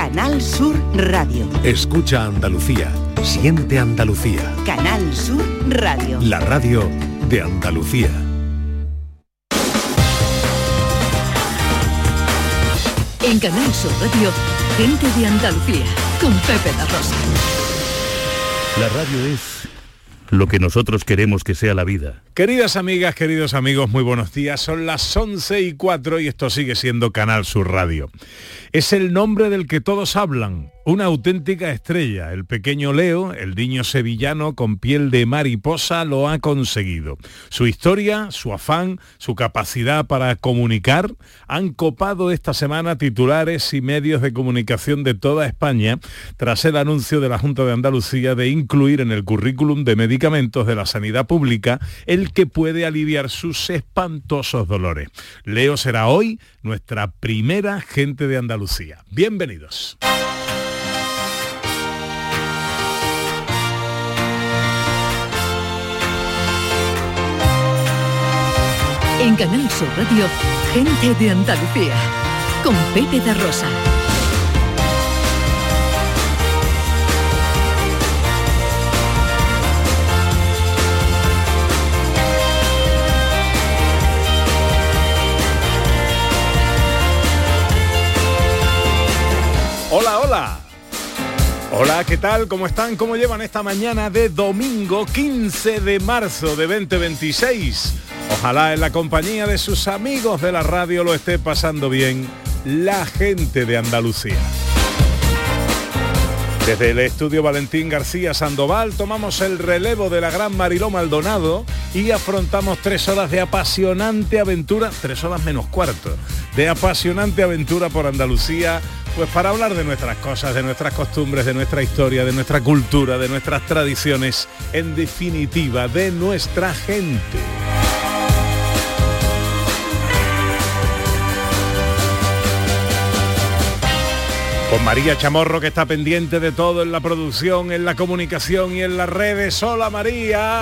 Canal Sur Radio. Escucha Andalucía. Siente Andalucía. Canal Sur Radio. La radio de Andalucía. En Canal Sur Radio, gente de Andalucía, con Pepe da Rosa. La radio es lo que nosotros queremos que sea la vida. Queridas amigas, queridos amigos, muy buenos días. Son las 11:04 y esto sigue siendo Canal Sur Radio. Es el nombre del que todos hablan, una auténtica estrella. El pequeño Leo, el niño sevillano con piel de mariposa, lo ha conseguido. Su historia, su afán, su capacidad para comunicar han copado esta semana titulares y medios de comunicación de toda España tras el anuncio de la Junta de Andalucía de incluir en el currículum de medicamentos de la sanidad pública el que puede aliviar sus espantosos dolores. Leo será hoy nuestra primera gente de Andalucía. Bienvenidos. En Canal Sur Radio, gente de Andalucía, con Pepe da Rosa. Hola, hola. Hola, ¿qué tal? ¿Cómo están? ¿Cómo llevan esta mañana de domingo 15 de marzo de 2026? Ojalá en la compañía de sus amigos de la radio lo esté pasando bien la gente de Andalucía. Desde el estudio Valentín García Sandoval tomamos el relevo de la gran Mariló Maldonado y afrontamos 3 horas de apasionante aventura, 3 horas menos cuarto, de apasionante aventura por Andalucía, pues para hablar de nuestras cosas, de nuestras costumbres, de nuestra historia, de nuestra cultura, de nuestras tradiciones, en definitiva, de nuestra gente. Con María Chamorro, que está pendiente de todo en la producción, en la comunicación y en las redes. ¡Hola, María!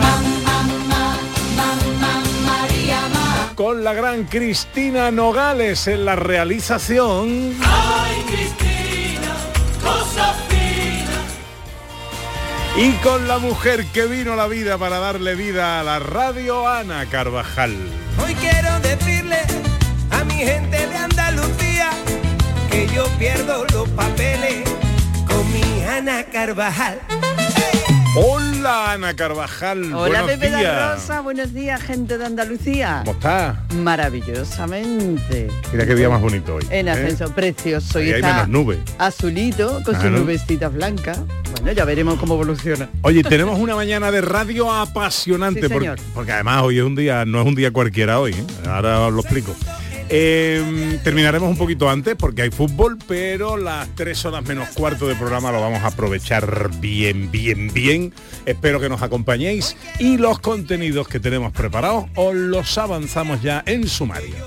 Con la gran Cristina Nogales en la realización. ¡Ay, Cristina, cosa fina! Y con la mujer que vino a la vida para darle vida a la radio, Ana Carvajal. Hoy quiero decirle a mi gente de Andalucía que yo pierdo los papeles con mi Ana Carvajal. Hola, Ana Carvajal. Hola, buenos Pepe días. da Rosa, buenos días, gente de Andalucía. ¿Cómo está? Maravillosamente. Mira qué día más bonito hoy. En ascenso, precioso. Y Ahí hay está menos nube. azulito, con sus nubecitas blancas. Bueno, ya veremos cómo evoluciona. Oye, tenemos una mañana de radio apasionante, Sí, señor. porque además hoy es un día, no es un día cualquiera hoy, ¿eh? Ahora os lo explico. Terminaremos un poquito antes porque hay fútbol, pero las 3 horas menos cuarto de programa lo vamos a aprovechar bien. Espero que nos acompañéis y los contenidos que tenemos preparados os los avanzamos ya en sumario.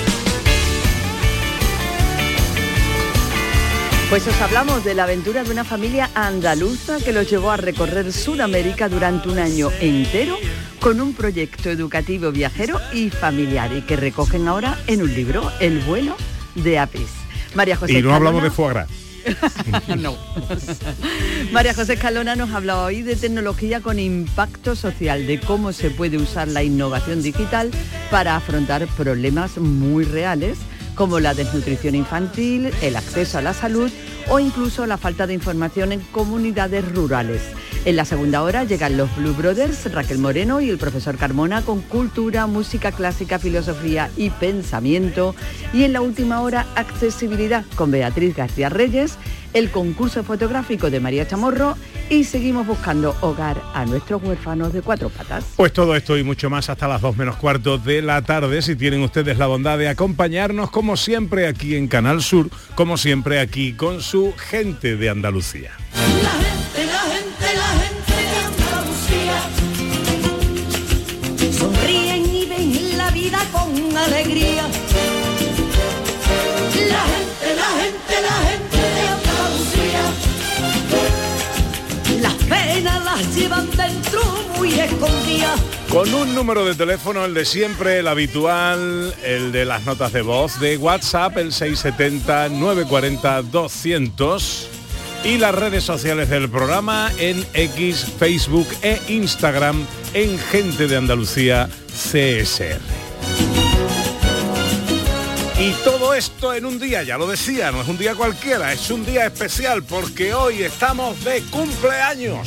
Pues os hablamos de la aventura de una familia andaluza que los llevó a recorrer Sudamérica durante un año entero con un proyecto educativo viajero y familiar y que recogen ahora en un libro, El vuelo de Apis. María José Y no Escalona, hablamos de foie gras. no. María José Escalona nos hablaba hoy de tecnología con impacto social, de cómo se puede usar la innovación digital para afrontar problemas muy reales como la desnutrición infantil, el acceso a la salud o incluso la falta de información en comunidades rurales. En la segunda hora llegan los Blue Brothers, Raquel Moreno y el profesor Carmona con cultura, música clásica, filosofía y pensamiento. Y en la última hora, accesibilidad con Beatriz García Reyes, el concurso fotográfico de María Chamorro y seguimos buscando hogar a nuestros huérfanos de 4 patas. Pues todo esto y mucho más hasta las 2 menos cuarto de la tarde, si tienen ustedes la bondad de acompañarnos como siempre aquí en Canal Sur, como siempre aquí con su gente de Andalucía. La gente de Andalucía sonríen y ven la vida con alegría. La gente de Andalucía las penas las llevan dentro muy muy escondida. Con un número de teléfono, el de siempre, el habitual, el de las notas de voz de WhatsApp, el 670-940-200, y las redes sociales del programa en X, Facebook e Instagram en Gente de Andalucía CSR. Y todo esto en un día, ya lo decía, no es un día cualquiera, es un día especial porque hoy estamos de cumpleaños.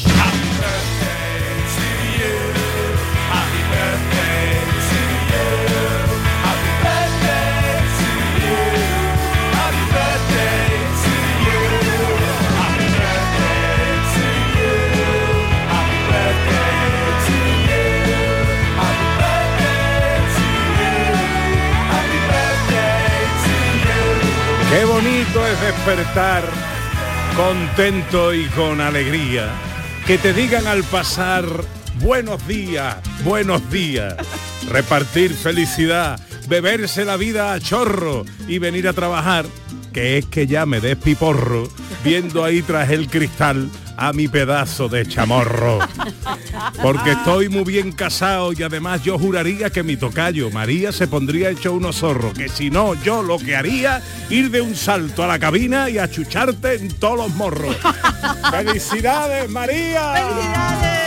Qué bonito es despertar contento y con alegría. Que te digan al pasar buenos días, repartir felicidad, beberse la vida a chorro y venir a trabajar, que es que ya me des piporro viendo ahí tras el cristal a mi pedazo de chamorro. Porque estoy muy bien casado y además yo juraría que mi tocayo María se pondría hecho unos zorros, que si no yo lo que haría ir de un salto a la cabina y achucharte en todos los morros. ¡Felicidades, María! ¡Felicidades!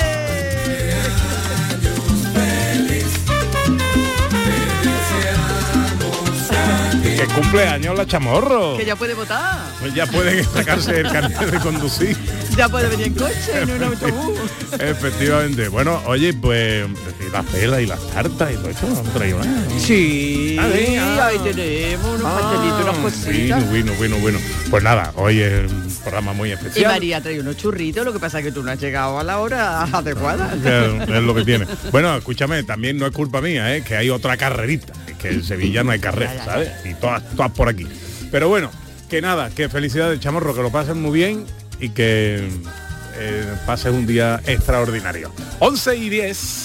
¡Qué cumpleaños la chamorro! Que ya puede votar. Pues ya puede sacarse el carnet de conducir. Ya puede venir en coche, en un autobús. Efectivamente. Bueno, oye, pues las velas y las tartas y todo eso, ¿no traído nada? Sí, ahí tenemos unos pastelitos, unas cositas. Bueno. Pues nada, hoy es un programa muy especial. Y María trae unos churritos, lo que pasa es que tú no has llegado a la hora adecuada. Claro, es lo que tiene. Bueno, escúchame, también no es culpa mía, que hay otra carrerita, que en Sevilla no hay carrera, ¿sabes? Y todas por aquí. Pero bueno, que nada, que felicidades, chamorro, que lo pasen muy bien y que pases un día extraordinario. 11:10.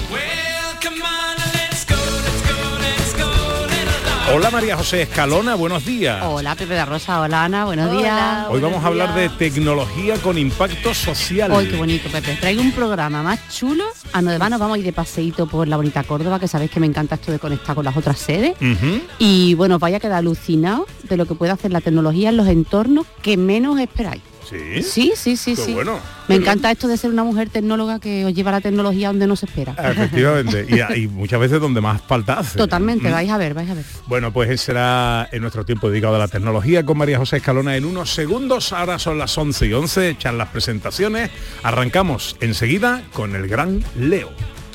Hola María José Escalona, buenos días. Hola Pepe de Rosa, hola Ana, buenos días. Hoy vamos a hablar de tecnología con impacto social. Hoy qué bonito, Pepe. Traigo un programa más chulo. Además nos vamos a ir de paseíto por la bonita Córdoba, que sabéis que me encanta esto de conectar con las otras sedes. Y bueno, vaya a quedar alucinado de lo que puede hacer la tecnología en los entornos que menos esperáis. ¿Sí? Sí. Bueno, me encanta esto de ser una mujer tecnóloga que os lleva la tecnología donde no se espera. Efectivamente, y muchas veces donde más falta hace. Totalmente, vais a ver. Bueno, pues ese será en nuestro tiempo dedicado a la tecnología con María José Escalona en unos segundos. Ahora son las 11:11, echan las presentaciones. Arrancamos enseguida con el gran Leo.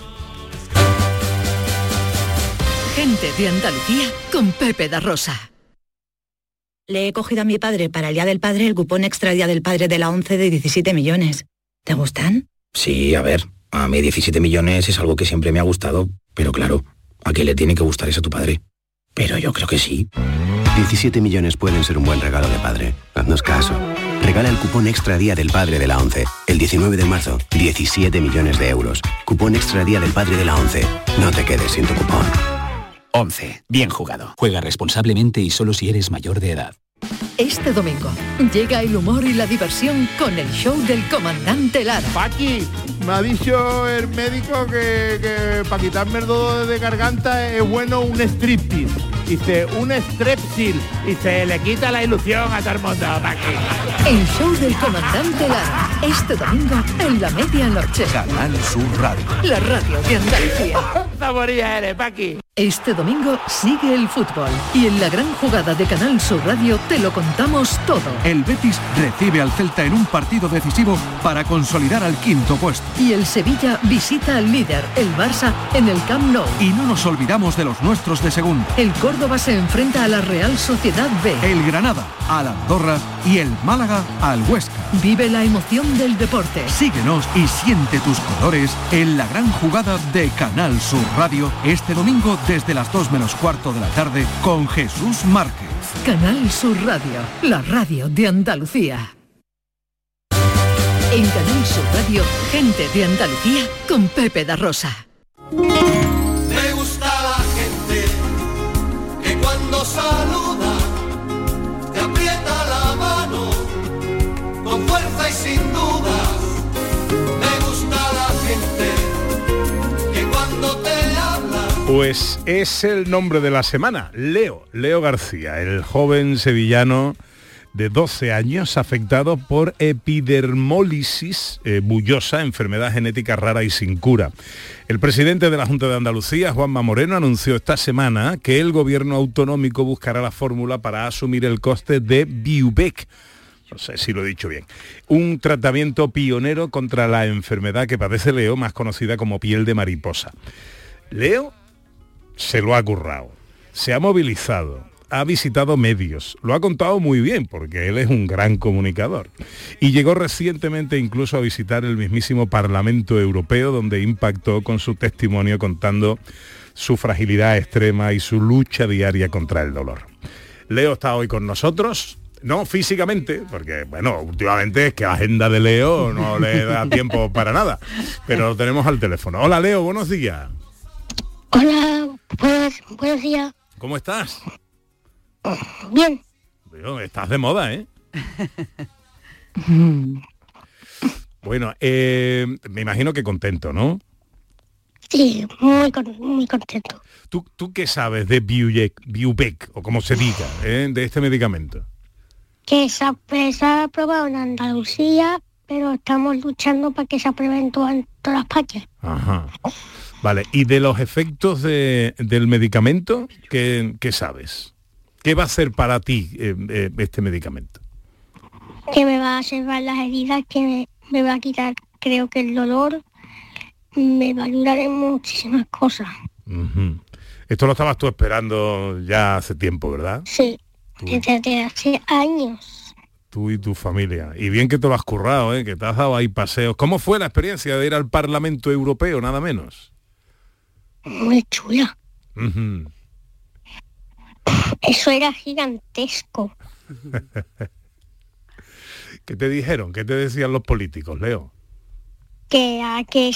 Gente de Andalucía con Pepe da Rosa. Le he cogido a mi padre para el Día del Padre el cupón extra Día del Padre de la ONCE de 17 millones. ¿Te gustan? Sí, a ver, a mí 17 millones es algo que siempre me ha gustado, pero claro, ¿a qué le tiene que gustar eso a tu padre? Pero yo creo que sí. 17 millones pueden ser un buen regalo de padre. Haznos caso. Regala el cupón extra Día del Padre de la ONCE. El 19 de marzo, 17 millones de euros. Cupón extra Día del Padre de la ONCE. No te quedes sin tu cupón. 11. Bien jugado. Juega responsablemente y solo si eres mayor de edad. Este domingo llega el humor y la diversión con el show del comandante Lara. Paqui, me ha dicho el médico que para quitarme el dolor de garganta es bueno un striptease. Dice, un strepsil. Y se le quita la ilusión a todo el mundo, Paqui. El show del comandante Lara. Este domingo en la medianoche. Canal Sur Radio. La radio de Andalucía. Saboría eres, Paqui. Este domingo sigue el fútbol y en la gran jugada de Canal Sur Radio te lo contamos todo. El Betis recibe al Celta en un partido decisivo para consolidar al quinto puesto. Y el Sevilla visita al líder, el Barça, en el Camp Nou. Y no nos olvidamos de los nuestros de segunda. El Córdoba se enfrenta a la Real Sociedad B. El Granada al Andorra y el Málaga al Huesca. Vive la emoción del deporte. Síguenos y siente tus colores en la gran jugada de Canal Sur Radio este domingo desde las 2 menos cuarto de la tarde con Jesús Márquez. Canal Sur Radio, la radio de Andalucía. En Canal Sur Radio, Gente de Andalucía con Pepe da Rosa. Me gusta la gente que cuando saluda te aprieta la mano con fuerza y sin dudas. Me gusta la gente Pues es el nombre de la semana, Leo García, el joven sevillano de 12 años afectado por epidermólisis bullosa, enfermedad genética rara y sin cura. El presidente de la Junta de Andalucía, Juanma Moreno, anunció esta semana que el gobierno autonómico buscará la fórmula para asumir el coste de Viubec. No sé si lo he dicho bien. Un tratamiento pionero contra la enfermedad que padece Leo, más conocida como piel de mariposa. Leo se lo ha currado, se ha movilizado, ha visitado medios, lo ha contado muy bien porque él es un gran comunicador y llegó recientemente incluso a visitar el mismísimo Parlamento Europeo, donde impactó con su testimonio contando su fragilidad extrema y su lucha diaria contra el dolor. Leo está hoy con nosotros, no físicamente, porque bueno, últimamente es que la agenda de Leo no le da tiempo para nada, pero lo tenemos al teléfono. Hola Leo, buenos días. Hola, buenos días. ¿Cómo estás? Bien. Estás de moda, ¿eh? Bueno, me imagino que contento, ¿no? Sí, muy contento. ¿Tú qué sabes de Viubec, o como se diga, de este medicamento? Que se ha aprobado en Andalucía, pero estamos luchando para que se apruebe en todas las partes. Ajá. Vale, ¿y de los efectos del medicamento, qué sabes? ¿Qué va a hacer para ti este medicamento? Que me va a cerrar las heridas, que me va a quitar, creo que el dolor, me va a ayudar en muchísimas cosas. Uh-huh. Esto lo estabas tú esperando ya hace tiempo, ¿verdad? Sí, desde hace años. Tú y tu familia. Y bien que te lo has currado, que te has dado ahí paseos. ¿Cómo fue la experiencia de ir al Parlamento Europeo, nada menos? Muy chula. Uh-huh. Eso era gigantesco. ¿Qué te dijeron? ¿Qué te decían los políticos, Leo? Que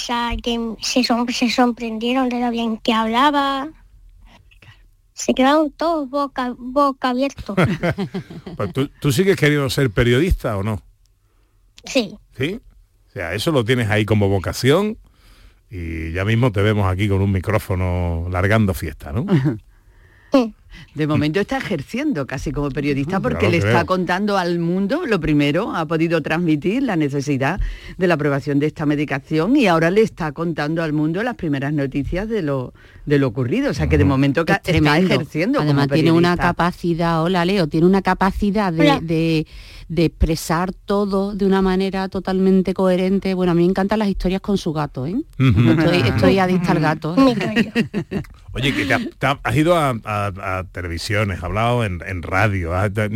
se sorprendieron de lo bien que hablaba. Se quedaron todos boca abiertos. Pues, ¿tú sigues queriendo ser periodista o no? Sí. ¿Sí? O sea, eso lo tienes ahí como vocación y ya mismo te vemos aquí con un micrófono largando fiesta, ¿no? De momento está ejerciendo casi como periodista porque Claro, le está creo. contando al mundo, lo primero, ha podido transmitir la necesidad de la aprobación de esta medicación y ahora le está contando al mundo las primeras noticias de lo ocurrido. O sea que de momento Es está tremendo. ejerciendo Además como tiene una periodista. capacidad, hola Leo, tiene una capacidad de expresar todo de una manera totalmente coherente. Bueno, a mí me encantan las historias con su gato, ¿eh? Estoy adicta al gato. Oye, que has ido a televisiones, has hablado en radio,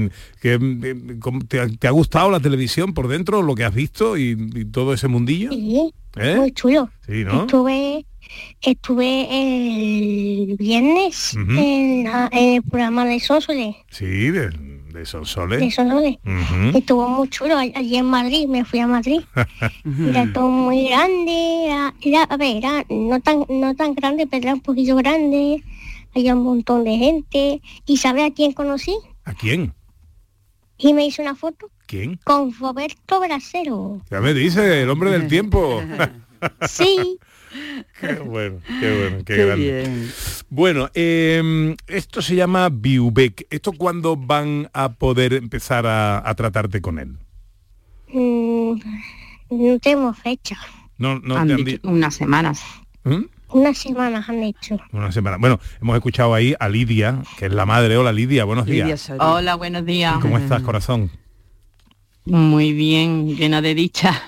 ¿te ha gustado la televisión por dentro, lo que has visto y todo ese mundillo? Sí, ¿Eh? muy chulo. Sí, ¿no? Estuve el viernes en el programa de Sonsoles. Sí, de Sonsoles. De Sonsoles. Ujú. Estuvo muy chulo allí en Madrid, me fui a Madrid. Era todo muy grande, era no tan grande, pero era un poquito grande. Había un montón de gente. ¿Y sabes a quién conocí? ¿A quién? Y me hice una foto ¿Quién? con Roberto Brasero. Ya me dice, el hombre del tiempo. Sí. Qué bueno, qué Qué grande. bien. Bueno, esto se llama Viubec. ¿Esto cuándo van a poder empezar a tratarte con él? No tenemos fecha. No te han dicho. Unas semanas. ¿Mm? Unas semanas han hecho. Una semana. Bueno, hemos escuchado ahí a Lidia, que es la madre. Hola Lidia, buenos días. Hola, buenos días. ¿Cómo estás, corazón? Muy bien, llena de dicha.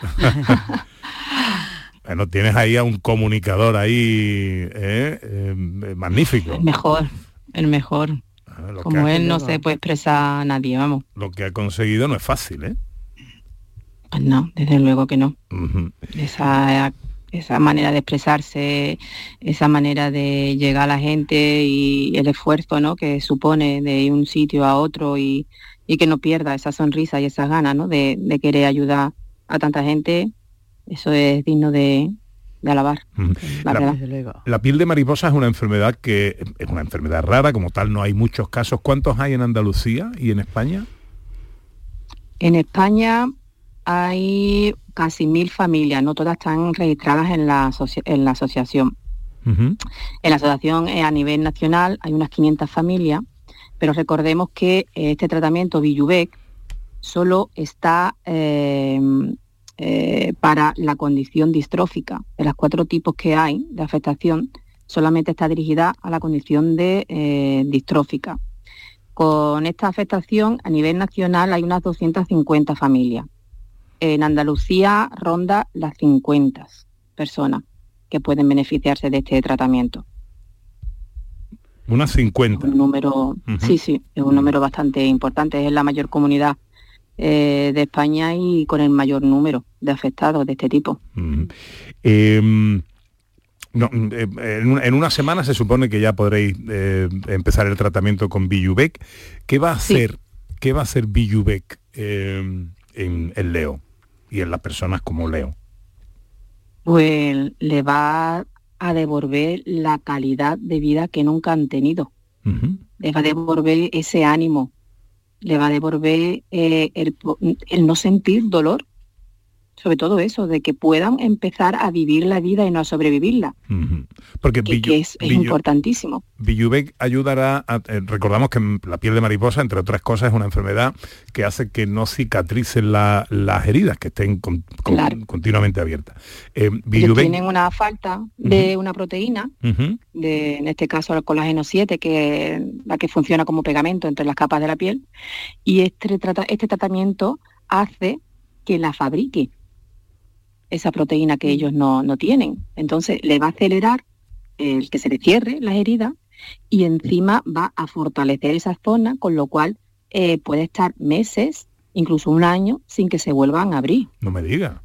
Bueno, tienes ahí a un comunicador ahí magnífico. El mejor. Como él no se puede expresar a nadie, vamos. Lo que ha conseguido no es fácil, ¿eh? Pues no, desde luego que no. Uh-huh. Esa manera de expresarse, esa manera de llegar a la gente y el esfuerzo, ¿no?, que supone de ir un sitio a otro y que no pierda esa sonrisa y esas ganas, ¿no?, de querer ayudar a tanta gente. Eso es digno de alabar. La piel de mariposa es una enfermedad que es una enfermedad rara, como tal no hay muchos casos. ¿Cuántos hay en Andalucía y en España? En España hay casi 1000 familias, no todas están registradas en la asociación. En la asociación a nivel nacional hay unas 500 familias, pero recordemos que este tratamiento Villubec solo está para la condición distrófica. De los 4 tipos que hay de afectación, solamente está dirigida a la condición de distrófica. Con esta afectación a nivel nacional hay unas 250 familias. En Andalucía ronda las 50 personas que pueden beneficiarse de este tratamiento. Unas 50. Un número, sí, es un número bastante importante. Es la mayor comunidad de España y con el mayor número de afectados de este tipo. En una semana se supone que ya podréis empezar el tratamiento con Villubec. ¿Qué va a hacer Villubec en Leo y en las personas como Leo? Pues le va a devolver la calidad de vida que nunca han tenido. Le va a devolver ese ánimo, le va a devolver el no sentir dolor, sobre todo eso, de que puedan empezar a vivir la vida y no a sobrevivirla. Porque que es importantísimo. Villubec ayudará recordamos que la piel de mariposa, entre otras cosas, es una enfermedad que hace que no cicatricen las heridas, que estén continuamente abiertas. Villubec tienen una falta de una proteína, en este caso el colágeno 7, que es la que funciona como pegamento entre las capas de la piel, y este tratamiento hace que la fabrique esa proteína que ellos no tienen. Entonces le va a acelerar el que se le cierre las heridas y encima va a fortalecer esa zona, con lo cual puede estar meses, incluso un año, sin que se vuelvan a abrir. No me diga.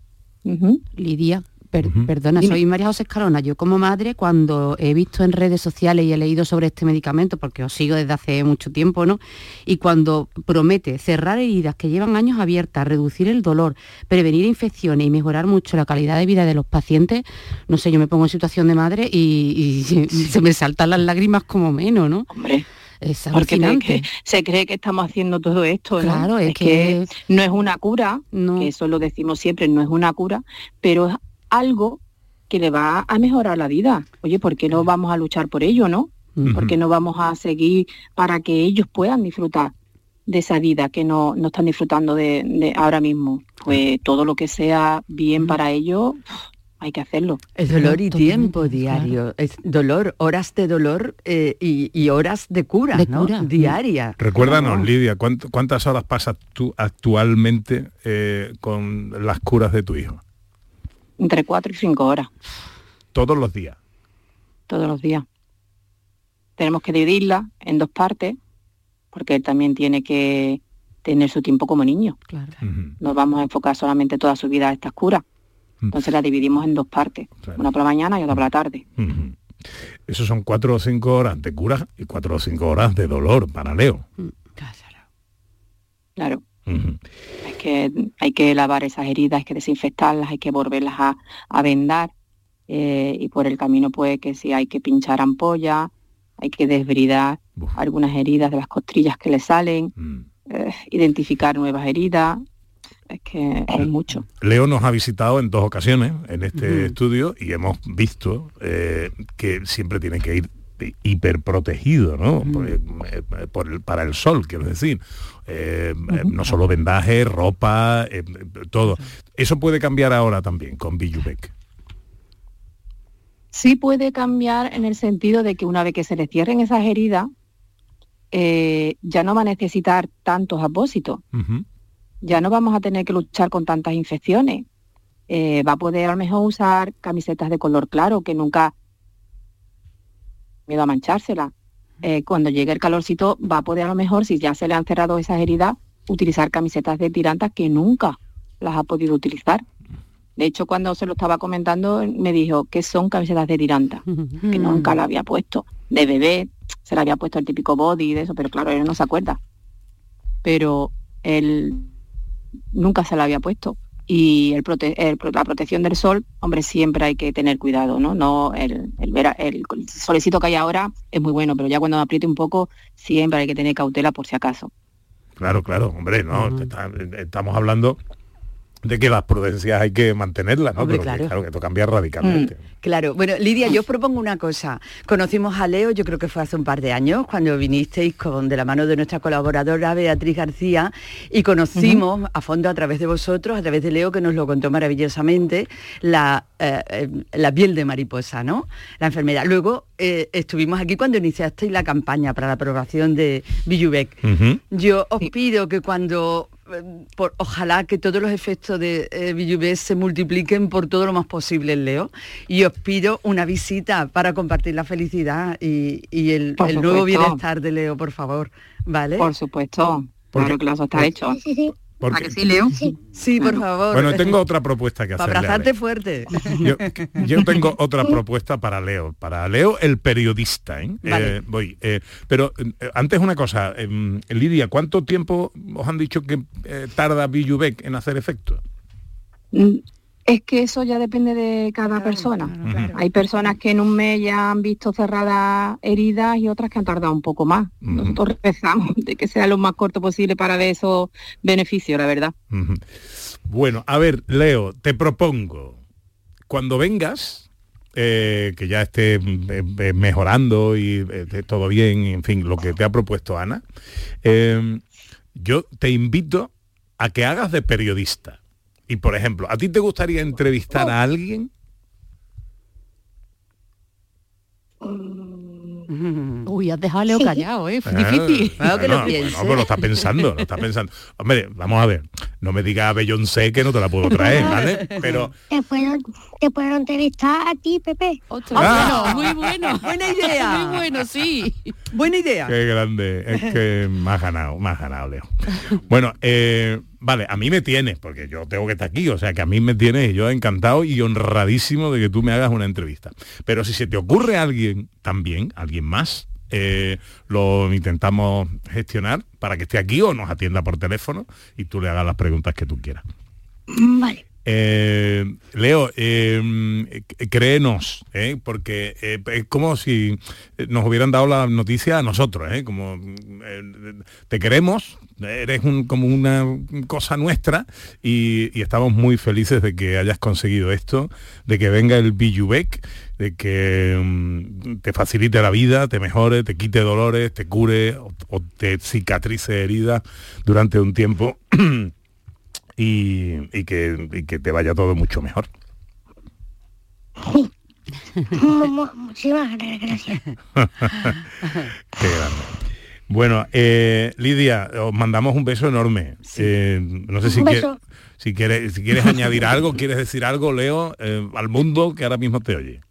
Lidia, perdona, soy María José Escalona. Yo como madre, cuando he visto en redes sociales y he leído sobre este medicamento, porque os sigo desde hace mucho tiempo, ¿no? Y cuando promete cerrar heridas que llevan años abiertas, reducir el dolor, prevenir infecciones y mejorar mucho la calidad de vida de los pacientes, no sé, yo me pongo en situación de madre y se me saltan las lágrimas como menos, ¿no? Hombre. Es porque se cree que estamos haciendo todo esto, ¿no? Claro, es que no es una cura, que eso lo decimos siempre, no es una cura, pero es algo que le va a mejorar la vida. Oye, ¿por qué no vamos a luchar por ello, no? ¿Por qué no vamos a seguir para que ellos puedan disfrutar de esa vida que no están disfrutando de ahora mismo? Pues todo lo que sea bien para ellos, hay que hacerlo. Es dolor y tiempo diario, es dolor, horas de dolor y horas de cura, ¿no? Diaria. Recuérdanos, Lidia, ¿cuántas horas pasas tú actualmente con las curas de tu hijo? Entre 4 y 5 horas. ¿Todos los días? Todos los días. Tenemos que dividirla en 2 partes, porque él también tiene que tener su tiempo como niño. Claro. No vamos a enfocar solamente toda su vida a estas curas. Entonces la dividimos en 2 partes, una por la mañana y otra por la tarde. Eso son 4 o 5 horas de cura y 4 o 5 horas de dolor para Leo. Claro. Es que hay que lavar esas heridas, hay que desinfectarlas, hay que volverlas a vendar y por el camino pues que si hay que pinchar ampollas, hay que desbridar algunas heridas de las costrillas que le salen, identificar nuevas heridas. Es que es mucho. Leo nos ha visitado en 2 ocasiones en este estudio y hemos visto que siempre tiene que ir hiperprotegido, ¿no? Para el sol, quiero decir. No solo vendaje, ropa, todo. Eso puede cambiar ahora también con Villubec. Sí puede cambiar en el sentido de que una vez que se le cierren esas heridas, ya no va a necesitar tantos apósitos. Ya no vamos a tener que luchar con tantas infecciones. Va a poder a lo mejor usar camisetas de color claro, que nunca miedo a manchársela. Cuando llegue el calorcito va a poder a lo mejor, si ya se le han cerrado esas heridas, utilizar camisetas de tirantas que nunca las ha podido utilizar. De hecho, cuando se lo estaba comentando, me dijo que son camisetas de tiranta, que nunca la había puesto. De bebé se le había puesto el típico body de eso, pero claro, él no se acuerda. Pero él nunca se la había puesto. Y la protección del sol, hombre, siempre hay que tener cuidado, ¿no? No el solecito que hay ahora es muy bueno, pero ya cuando me apriete un poco, siempre hay que tener cautela por si acaso. Claro, hombre, no, estamos hablando de que las prudencias hay que mantenerlas, ¿no? Hombre, Pero claro. que esto cambia radicalmente. Claro, bueno, Lidia, yo os propongo una cosa. Conocimos a Leo, yo creo que fue hace un par de años, cuando vinisteis de la mano de nuestra colaboradora Beatriz García, y conocimos a fondo a través de vosotros, a través de Leo, que nos lo contó maravillosamente, la piel de mariposa, ¿no? La enfermedad. Luego estuvimos aquí cuando iniciasteis la campaña para la aprobación de Villubec. Yo os pido que cuando... ojalá que todos los efectos de Villubec se multipliquen por todo lo más posible, Leo, y os pido una visita para compartir la felicidad y el nuevo bienestar de Leo, por favor, ¿vale? Por supuesto, claro que lo está hecho. Sí. ¿A que sí, Leo? Sí, por favor. Bueno, tengo otra propuesta que hacerle. Para abrazarte fuerte. Yo tengo otra propuesta para Leo. Para Leo, el periodista, ¿eh? Vale. Pero antes una cosa, Lidia, ¿cuánto tiempo os han dicho que tarda Villubec en hacer efecto? Es que eso ya depende de cada persona. Hay personas que en un mes ya han visto cerradas heridas y otras que han tardado un poco más. Nosotros rezamos de que sea lo más corto posible para ver esos beneficios, la verdad. Bueno, a ver, Leo, te propongo, cuando vengas, que ya esté mejorando y esté todo bien, en fin, lo que te ha propuesto Ana, yo te invito a que hagas de periodista. Y, por ejemplo, ¿a ti te gustaría entrevistar a alguien? Uy, has dejado a Leo callado, difícil. Claro que lo piense. No, pero lo está pensando. Hombre, vamos a ver, no me digas a Beyoncé que no te la puedo traer, ¿vale? Pero... Te puedo entrevistar a ti, Pepe. Bueno, muy bueno. Buena idea. Muy bueno, sí. Buena idea. Qué grande. Es que me has ganado, Leo. Bueno, vale, a mí me tienes, porque yo tengo que estar aquí, o sea que a mí me tienes y yo encantado y honradísimo de que tú me hagas una entrevista. Pero si se te ocurre alguien también, alguien más, lo intentamos gestionar para que esté aquí o nos atienda por teléfono y tú le hagas las preguntas que tú quieras. Vale. Leo, créenos, porque es como si nos hubieran dado la noticia a nosotros, como te queremos, eres como una cosa nuestra y estamos muy felices de que hayas conseguido esto, de que venga el Villubec, de que te facilite la vida, te mejore, te quite dolores, te cure o te cicatrice heridas durante un tiempo. Y que te vaya todo mucho mejor. Muchísimas gracias. Qué grande. Bueno, Lidia, os mandamos un beso enorme. No sé si quieres añadir algo, quieres decir algo, Leo, al mundo que ahora mismo te oye.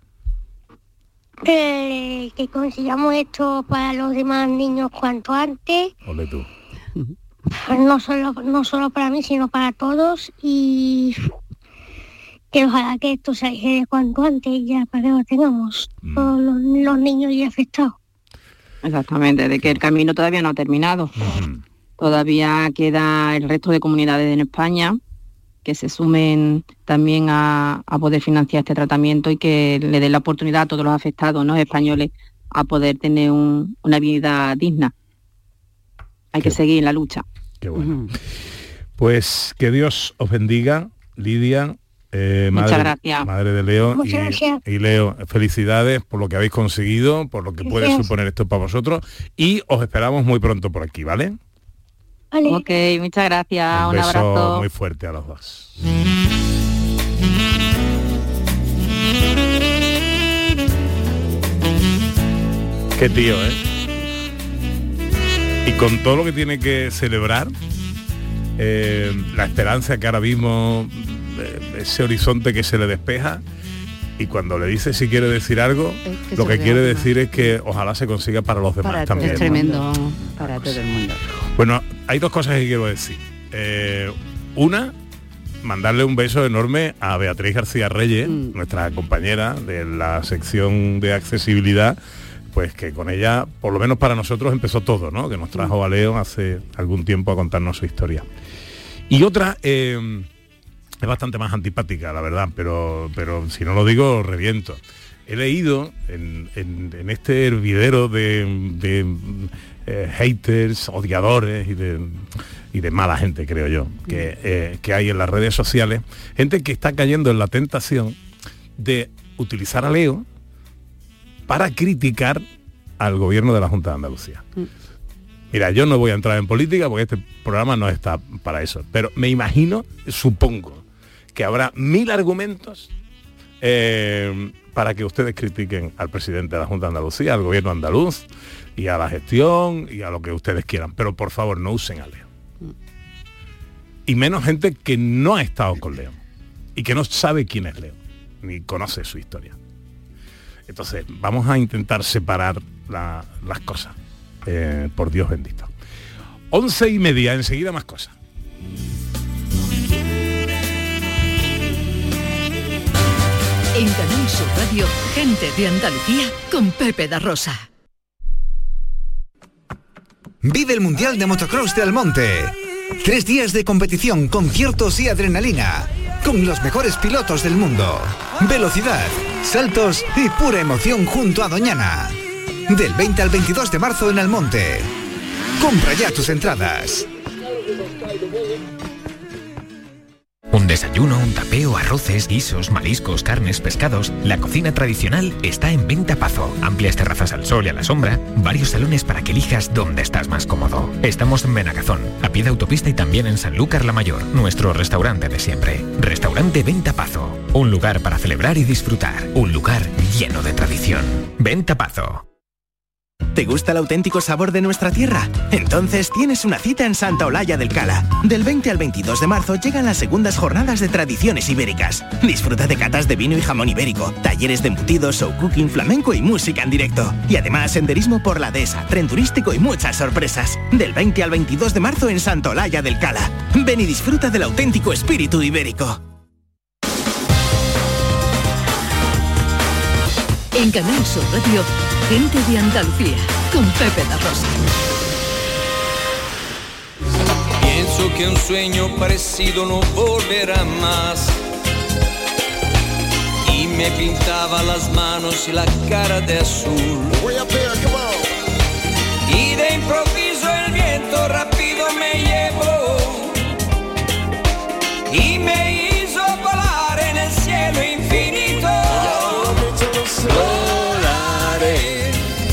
Que consigamos esto para los demás niños cuanto antes. Ole tú. No solo para mí, sino para todos, y que ojalá que esto se aligere cuanto antes ya para que lo tengamos todos los niños ya afectados. Exactamente, de que el camino todavía no ha terminado. Todavía queda el resto de comunidades en España que se sumen también a poder financiar este tratamiento y que le den la oportunidad a todos los afectados, ¿no?, españoles, a poder tener una vida digna. Hay que seguir en la lucha. Qué bueno. Pues que Dios os bendiga, Lidia, muchas gracias. Madre de Leo. Muchas gracias. Y Leo, felicidades por lo que habéis conseguido, por lo que puede suponer esto para vosotros, y os esperamos muy pronto por aquí, ¿vale? Vale. Ok, muchas gracias. Un beso abrazo muy fuerte a los dos. Qué tío, ¿eh? Y con todo lo que tiene que celebrar, la esperanza que ahora mismo, ese horizonte que se le despeja, y cuando le dice si quiere decir algo, lo que quiere decir es que ojalá se consiga para los demás también. Es tremendo. Para todo el mundo. Bueno, hay dos cosas que quiero decir. Una, mandarle un beso enorme a Beatriz García Reyes, nuestra compañera de la sección de accesibilidad, pues que con ella, por lo menos para nosotros, empezó todo, ¿no? Que nos trajo a Leo hace algún tiempo a contarnos su historia. Y otra, es bastante más antipática, la verdad, pero si no lo digo, reviento. He leído en este hervidero de haters, odiadores y de mala gente, creo yo, que hay en las redes sociales, gente que está cayendo en la tentación de utilizar a Leo para criticar al gobierno de la Junta de Andalucía. Mira, yo no voy a entrar en política porque este programa no está para eso, pero me imagino, supongo, que habrá 1000 argumentos para que ustedes critiquen al presidente de la Junta de Andalucía, al gobierno andaluz, y a la gestión, y a lo que ustedes quieran. Pero por favor, no usen a Leo. Y menos gente que no ha estado con Leo, y que no sabe quién es Leo, ni conoce su historia. Entonces, vamos a intentar separar las cosas. Por Dios bendito. 11:30, enseguida más cosas. En Canal Sur Radio, gente de Andalucía con Pepe da Rosa. Vive el Mundial de Motocross de Almonte. 3 días de competición, conciertos y adrenalina. Con los mejores pilotos del mundo. Velocidad, saltos y pura emoción junto a Doñana. Del 20 al 22 de marzo en Almonte. Compra ya tus entradas. Un desayuno, un tapeo, arroces, guisos, mariscos, carnes, pescados. La cocina tradicional está en Ventapazo. Amplias terrazas al sol y a la sombra. Varios salones para que elijas dónde estás más cómodo. Estamos en Benagazón, a pie de autopista y también en Sanlúcar la Mayor, nuestro restaurante de siempre. Restaurante Ventapazo. Un lugar para celebrar y disfrutar. Un lugar lleno de tradición. Ventapazo. ¿Te gusta el auténtico sabor de nuestra tierra? Entonces tienes una cita en Santa Olalla del Cala. Del 20 al 22 de marzo llegan las segundas jornadas de tradiciones ibéricas. Disfruta de catas de vino y jamón ibérico, talleres de embutidos, show cooking, flamenco y música en directo. Y además senderismo por la dehesa, tren turístico y muchas sorpresas. Del 20 al 22 de marzo en Santa Olalla del Cala. Ven y disfruta del auténtico espíritu ibérico. En Canal Sur Radio, gente de Andalucía, con Pepe da Rosa. Pienso que un sueño parecido no volverá más. Y me pintaba las manos y la cara de azul. Y de improviso el viento rápido me llevó. Y me hizo volar en el cielo infinito. Volaré.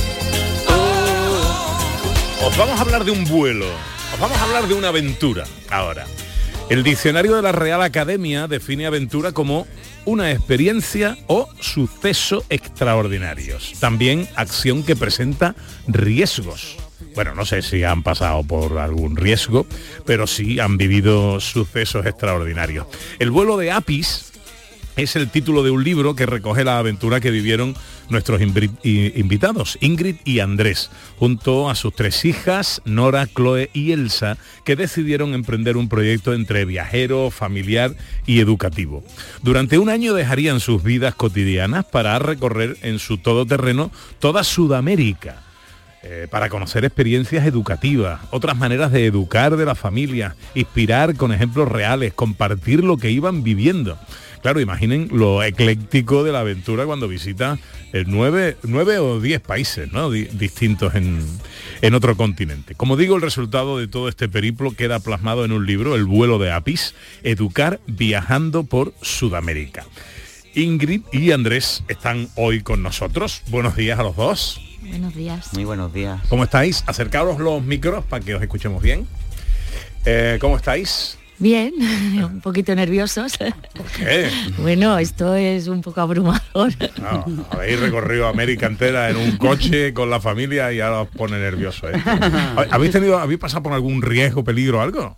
Os vamos a hablar de un vuelo, os vamos a hablar de una aventura ahora. El diccionario de la Real Academia define aventura como una experiencia o suceso extraordinarios. También acción que presenta riesgos. Bueno, no sé si han pasado por algún riesgo, pero sí han vivido sucesos extraordinarios. El vuelo de Apis es el título de un libro que recoge la aventura que vivieron nuestros invitados, Ingrid y Andrés, junto a sus 3 hijas, Nora, Chloe y Elsa, que decidieron emprender un proyecto entre viajero, familiar y educativo. Durante un año dejarían sus vidas cotidianas para recorrer en su todoterreno toda Sudamérica, para conocer experiencias educativas, otras maneras de educar de la familia, inspirar con ejemplos reales, compartir lo que iban viviendo. Claro, imaginen lo ecléctico de la aventura cuando visita 9 o 10 países, ¿no? distintos en otro continente. Como digo, el resultado de todo este periplo queda plasmado en un libro, El vuelo de Apis, Educar viajando por Sudamérica. Ingrid y Andrés están hoy con nosotros. Buenos días a los dos. Buenos días. Muy buenos días. ¿Cómo estáis? Acercaos los micros para que os escuchemos bien. ¿Cómo estáis? Bien, un poquito nerviosos. ¿Por qué? Bueno, esto es un poco abrumador. No, habéis recorrido América entera en un coche con la familia y ahora os pone nervioso. ¿Habéis pasado por algún riesgo, peligro o algo?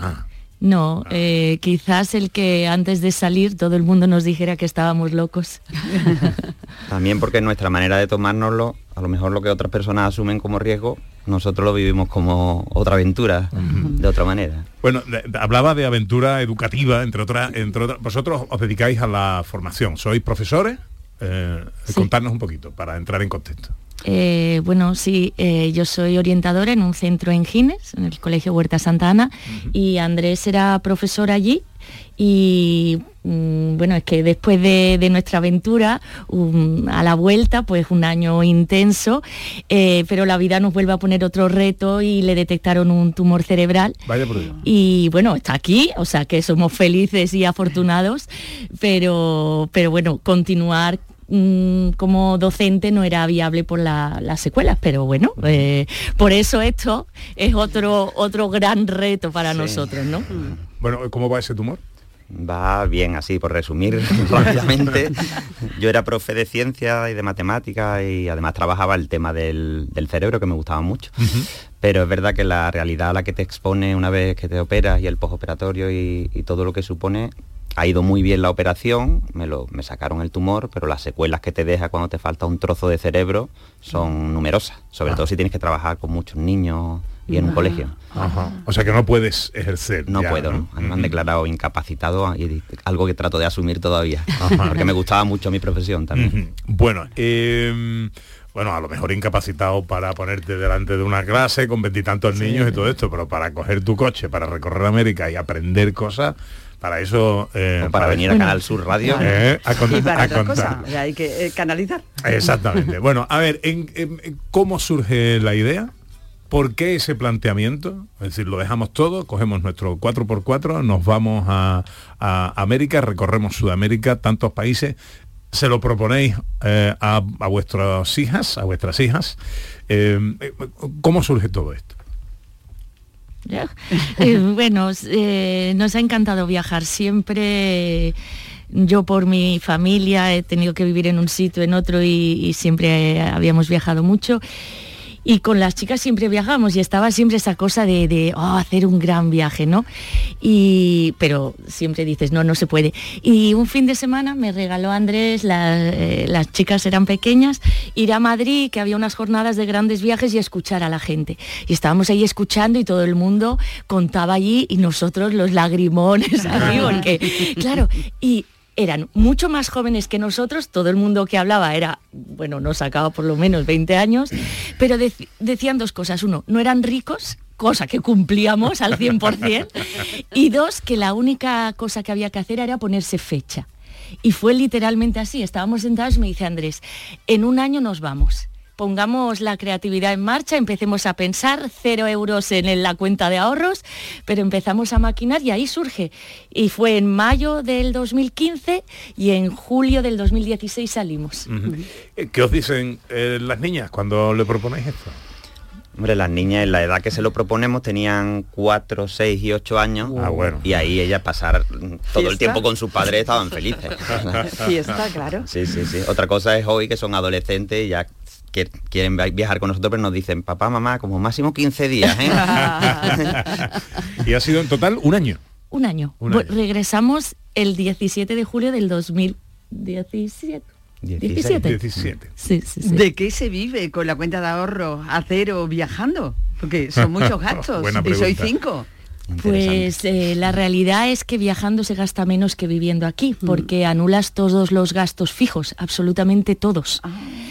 No, quizás el que antes de salir todo el mundo nos dijera que estábamos locos. También porque nuestra manera de tomárnoslo, a lo mejor lo que otras personas asumen como riesgo, nosotros lo vivimos como otra aventura, de otra manera. Bueno, hablaba de aventura educativa, entre otras. Vosotros os dedicáis a la formación, ¿sois profesores? Sí. Contadnos un poquito para entrar en contexto. Bueno, sí, yo soy orientadora en un centro en Gines, en el Colegio Huerta Santa Ana, y Andrés era profesor allí y bueno, es que después de nuestra aventura, a la vuelta, pues un año intenso, pero la vida nos vuelve a poner otro reto y le detectaron un tumor cerebral. Vaya por Dios. Y bueno, está aquí, o sea que somos felices y afortunados, pero bueno, continuar como docente no era viable por las secuelas, pero bueno, por eso esto es otro gran reto para nosotros, ¿no? Bueno, ¿cómo va ese tumor? Va bien, así por resumir rápidamente. Yo era profe de ciencia y de matemática y además trabajaba el tema del cerebro, que me gustaba mucho. Pero es verdad que la realidad a la que te expone una vez que te operas y el postoperatorio y todo lo que supone, ha ido muy bien la operación, me sacaron el tumor, pero las secuelas que te deja cuando te falta un trozo de cerebro son numerosas, sobre todo si tienes que trabajar con muchos niños y en un colegio. Ajá. O sea que no puedes ejercer. No ya, puedo, ¿no? Me han declarado incapacitado y algo que trato de asumir todavía, porque me gustaba mucho mi profesión también. Bueno, bueno, a lo mejor incapacitado para ponerte delante de una clase con 20 y tantos niños y todo esto, pero para coger tu coche, para recorrer América y aprender cosas, para eso... para venir a Canal Sur Radio. Y para otras cosas, hay que canalizar. Exactamente. Bueno, a ver, ¿cómo surge la idea? ¿Por qué ese planteamiento? Es decir, lo dejamos todo, cogemos nuestro 4x4, nos vamos a América, recorremos Sudamérica, tantos países, se lo proponéis a vuestras hijas, ¿cómo surge todo esto? Bueno, nos ha encantado viajar siempre. Yo por mi familia he tenido que vivir en un sitio, en otro y siempre habíamos viajado mucho. Y con las chicas siempre viajamos y estaba siempre esa cosa de hacer un gran viaje, ¿no? Pero siempre dices, no se puede. Y un fin de semana me regaló Andrés, las chicas eran pequeñas, ir a Madrid, que había unas jornadas de grandes viajes y escuchar a la gente. Y estábamos ahí escuchando y todo el mundo contaba allí y nosotros los lagrimones así, porque, claro, y eran mucho más jóvenes que nosotros, todo el mundo que hablaba era, bueno, nos sacaba por lo menos 20 años, pero decían dos cosas. Uno, no eran ricos, cosa que cumplíamos al 100%, y dos, que la única cosa que había que hacer era ponerse fecha. Y fue literalmente así, estábamos sentados y me dice Andrés, en un año nos vamos. Pongamos la creatividad en marcha, empecemos a pensar, 0 euros en la cuenta de ahorros, pero empezamos a maquinar y ahí surge. Y fue en mayo del 2015 y en julio del 2016 salimos. ¿Qué os dicen las niñas cuando le proponéis esto? Hombre, las niñas en la edad que se lo proponemos tenían 4, 6 y 8 años. Bueno. Y ahí ellas pasar todo el tiempo con sus padres estaban felices. Fiesta, claro. Sí. Otra cosa es hoy que son adolescentes y ya que quieren viajar con nosotros, pero nos dicen, papá, mamá, como máximo 15 días, ¿eh? Y ha sido en total un año. Un año. Regresamos el 17 de julio del 2017. 17. Sí. ¿De qué se vive con la cuenta de ahorro a cero viajando? Porque son muchos gastos y soy 5. Pues la realidad es que viajando se gasta menos que viviendo aquí, porque anulas todos los gastos fijos, absolutamente todos.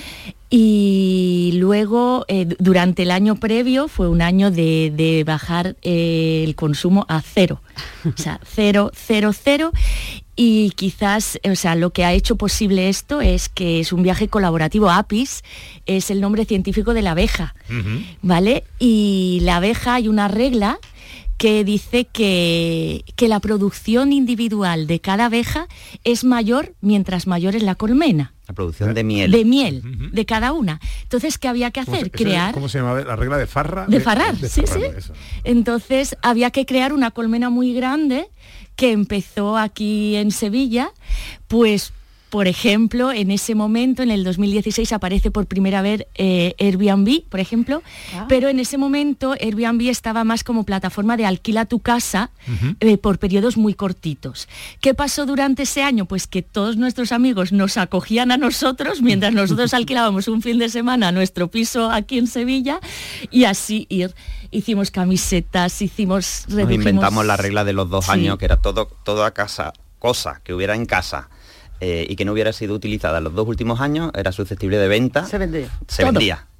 Y luego, durante el año previo, fue un año de bajar el consumo a 0. O sea, 0. Y quizás, o sea, lo que ha hecho posible esto es que es un viaje colaborativo. Apis es el nombre científico de la abeja, ¿vale? Y la abeja, hay una regla que dice que la producción individual de cada abeja es mayor mientras mayor es la colmena. La producción de miel. De miel, de cada una. Entonces, ¿qué había que hacer? Crear... ¿Cómo se llama? ¿La regla de Farrar? De Farrar, sí. Eso. Entonces, había que crear una colmena muy grande que empezó aquí en Sevilla, pues... Por ejemplo, en ese momento, en el 2016, aparece por primera vez Airbnb, por ejemplo, pero en ese momento Airbnb estaba más como plataforma de alquila tu casa por periodos muy cortitos. ¿Qué pasó durante ese año? Pues que todos nuestros amigos nos acogían a nosotros mientras nosotros alquilábamos un fin de semana nuestro piso aquí en Sevilla y así hicimos camisetas, redujimos... Nos inventamos la regla de los 2 años, que era toda cosa que hubiera en casa y que no hubiera sido utilizada en los 2 últimos años era susceptible de venta. Se vendía. Se vendía.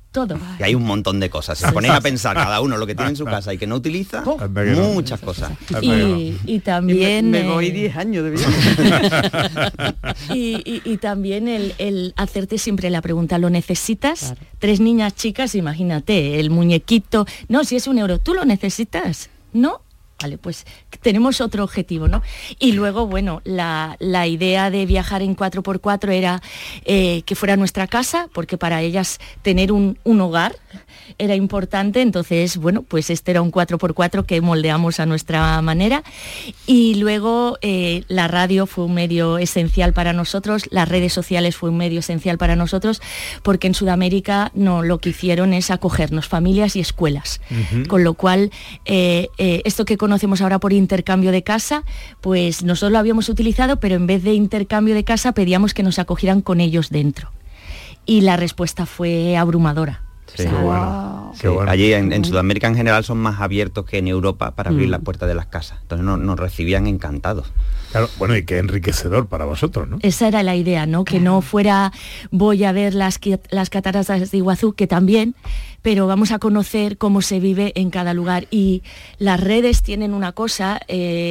todo. Y hay un montón de cosas. Si os ponéis a pensar cada uno lo que tiene en su casa y que no utiliza, muchas cosas. Y también... Me voy 10 años de vida. y también el hacerte siempre la pregunta, ¿lo necesitas? Claro. 3 niñas chicas, imagínate, el muñequito. No, si es €1, ¿tú lo necesitas? ¿No? Vale, pues tenemos otro objetivo, ¿no? Y luego, bueno, la idea de viajar en 4x4 era que fuera nuestra casa, porque para ellas tener un hogar era importante, entonces, bueno, pues este era un 4x4 que moldeamos a nuestra manera. Y luego la radio fue un medio esencial para nosotros, las redes sociales fue un medio esencial para nosotros, porque en Sudamérica lo que hicieron es acogernos, familias y escuelas. Con lo cual, esto que conocemos ahora por intercambio de casa, pues nosotros lo habíamos utilizado, pero en vez de intercambio de casa pedíamos que nos acogieran con ellos dentro. Y la respuesta fue abrumadora. Sí, qué bueno. Allí en Sudamérica en general son más abiertos que en Europa para abrir las puertas de las casas. Entonces nos recibían encantados. Claro, bueno, y qué enriquecedor para vosotros, ¿no? Esa era la idea, ¿no? Que no fuera voy a ver las cataratas de Iguazú, que también, pero vamos a conocer cómo se vive en cada lugar. Y las redes tienen una cosa...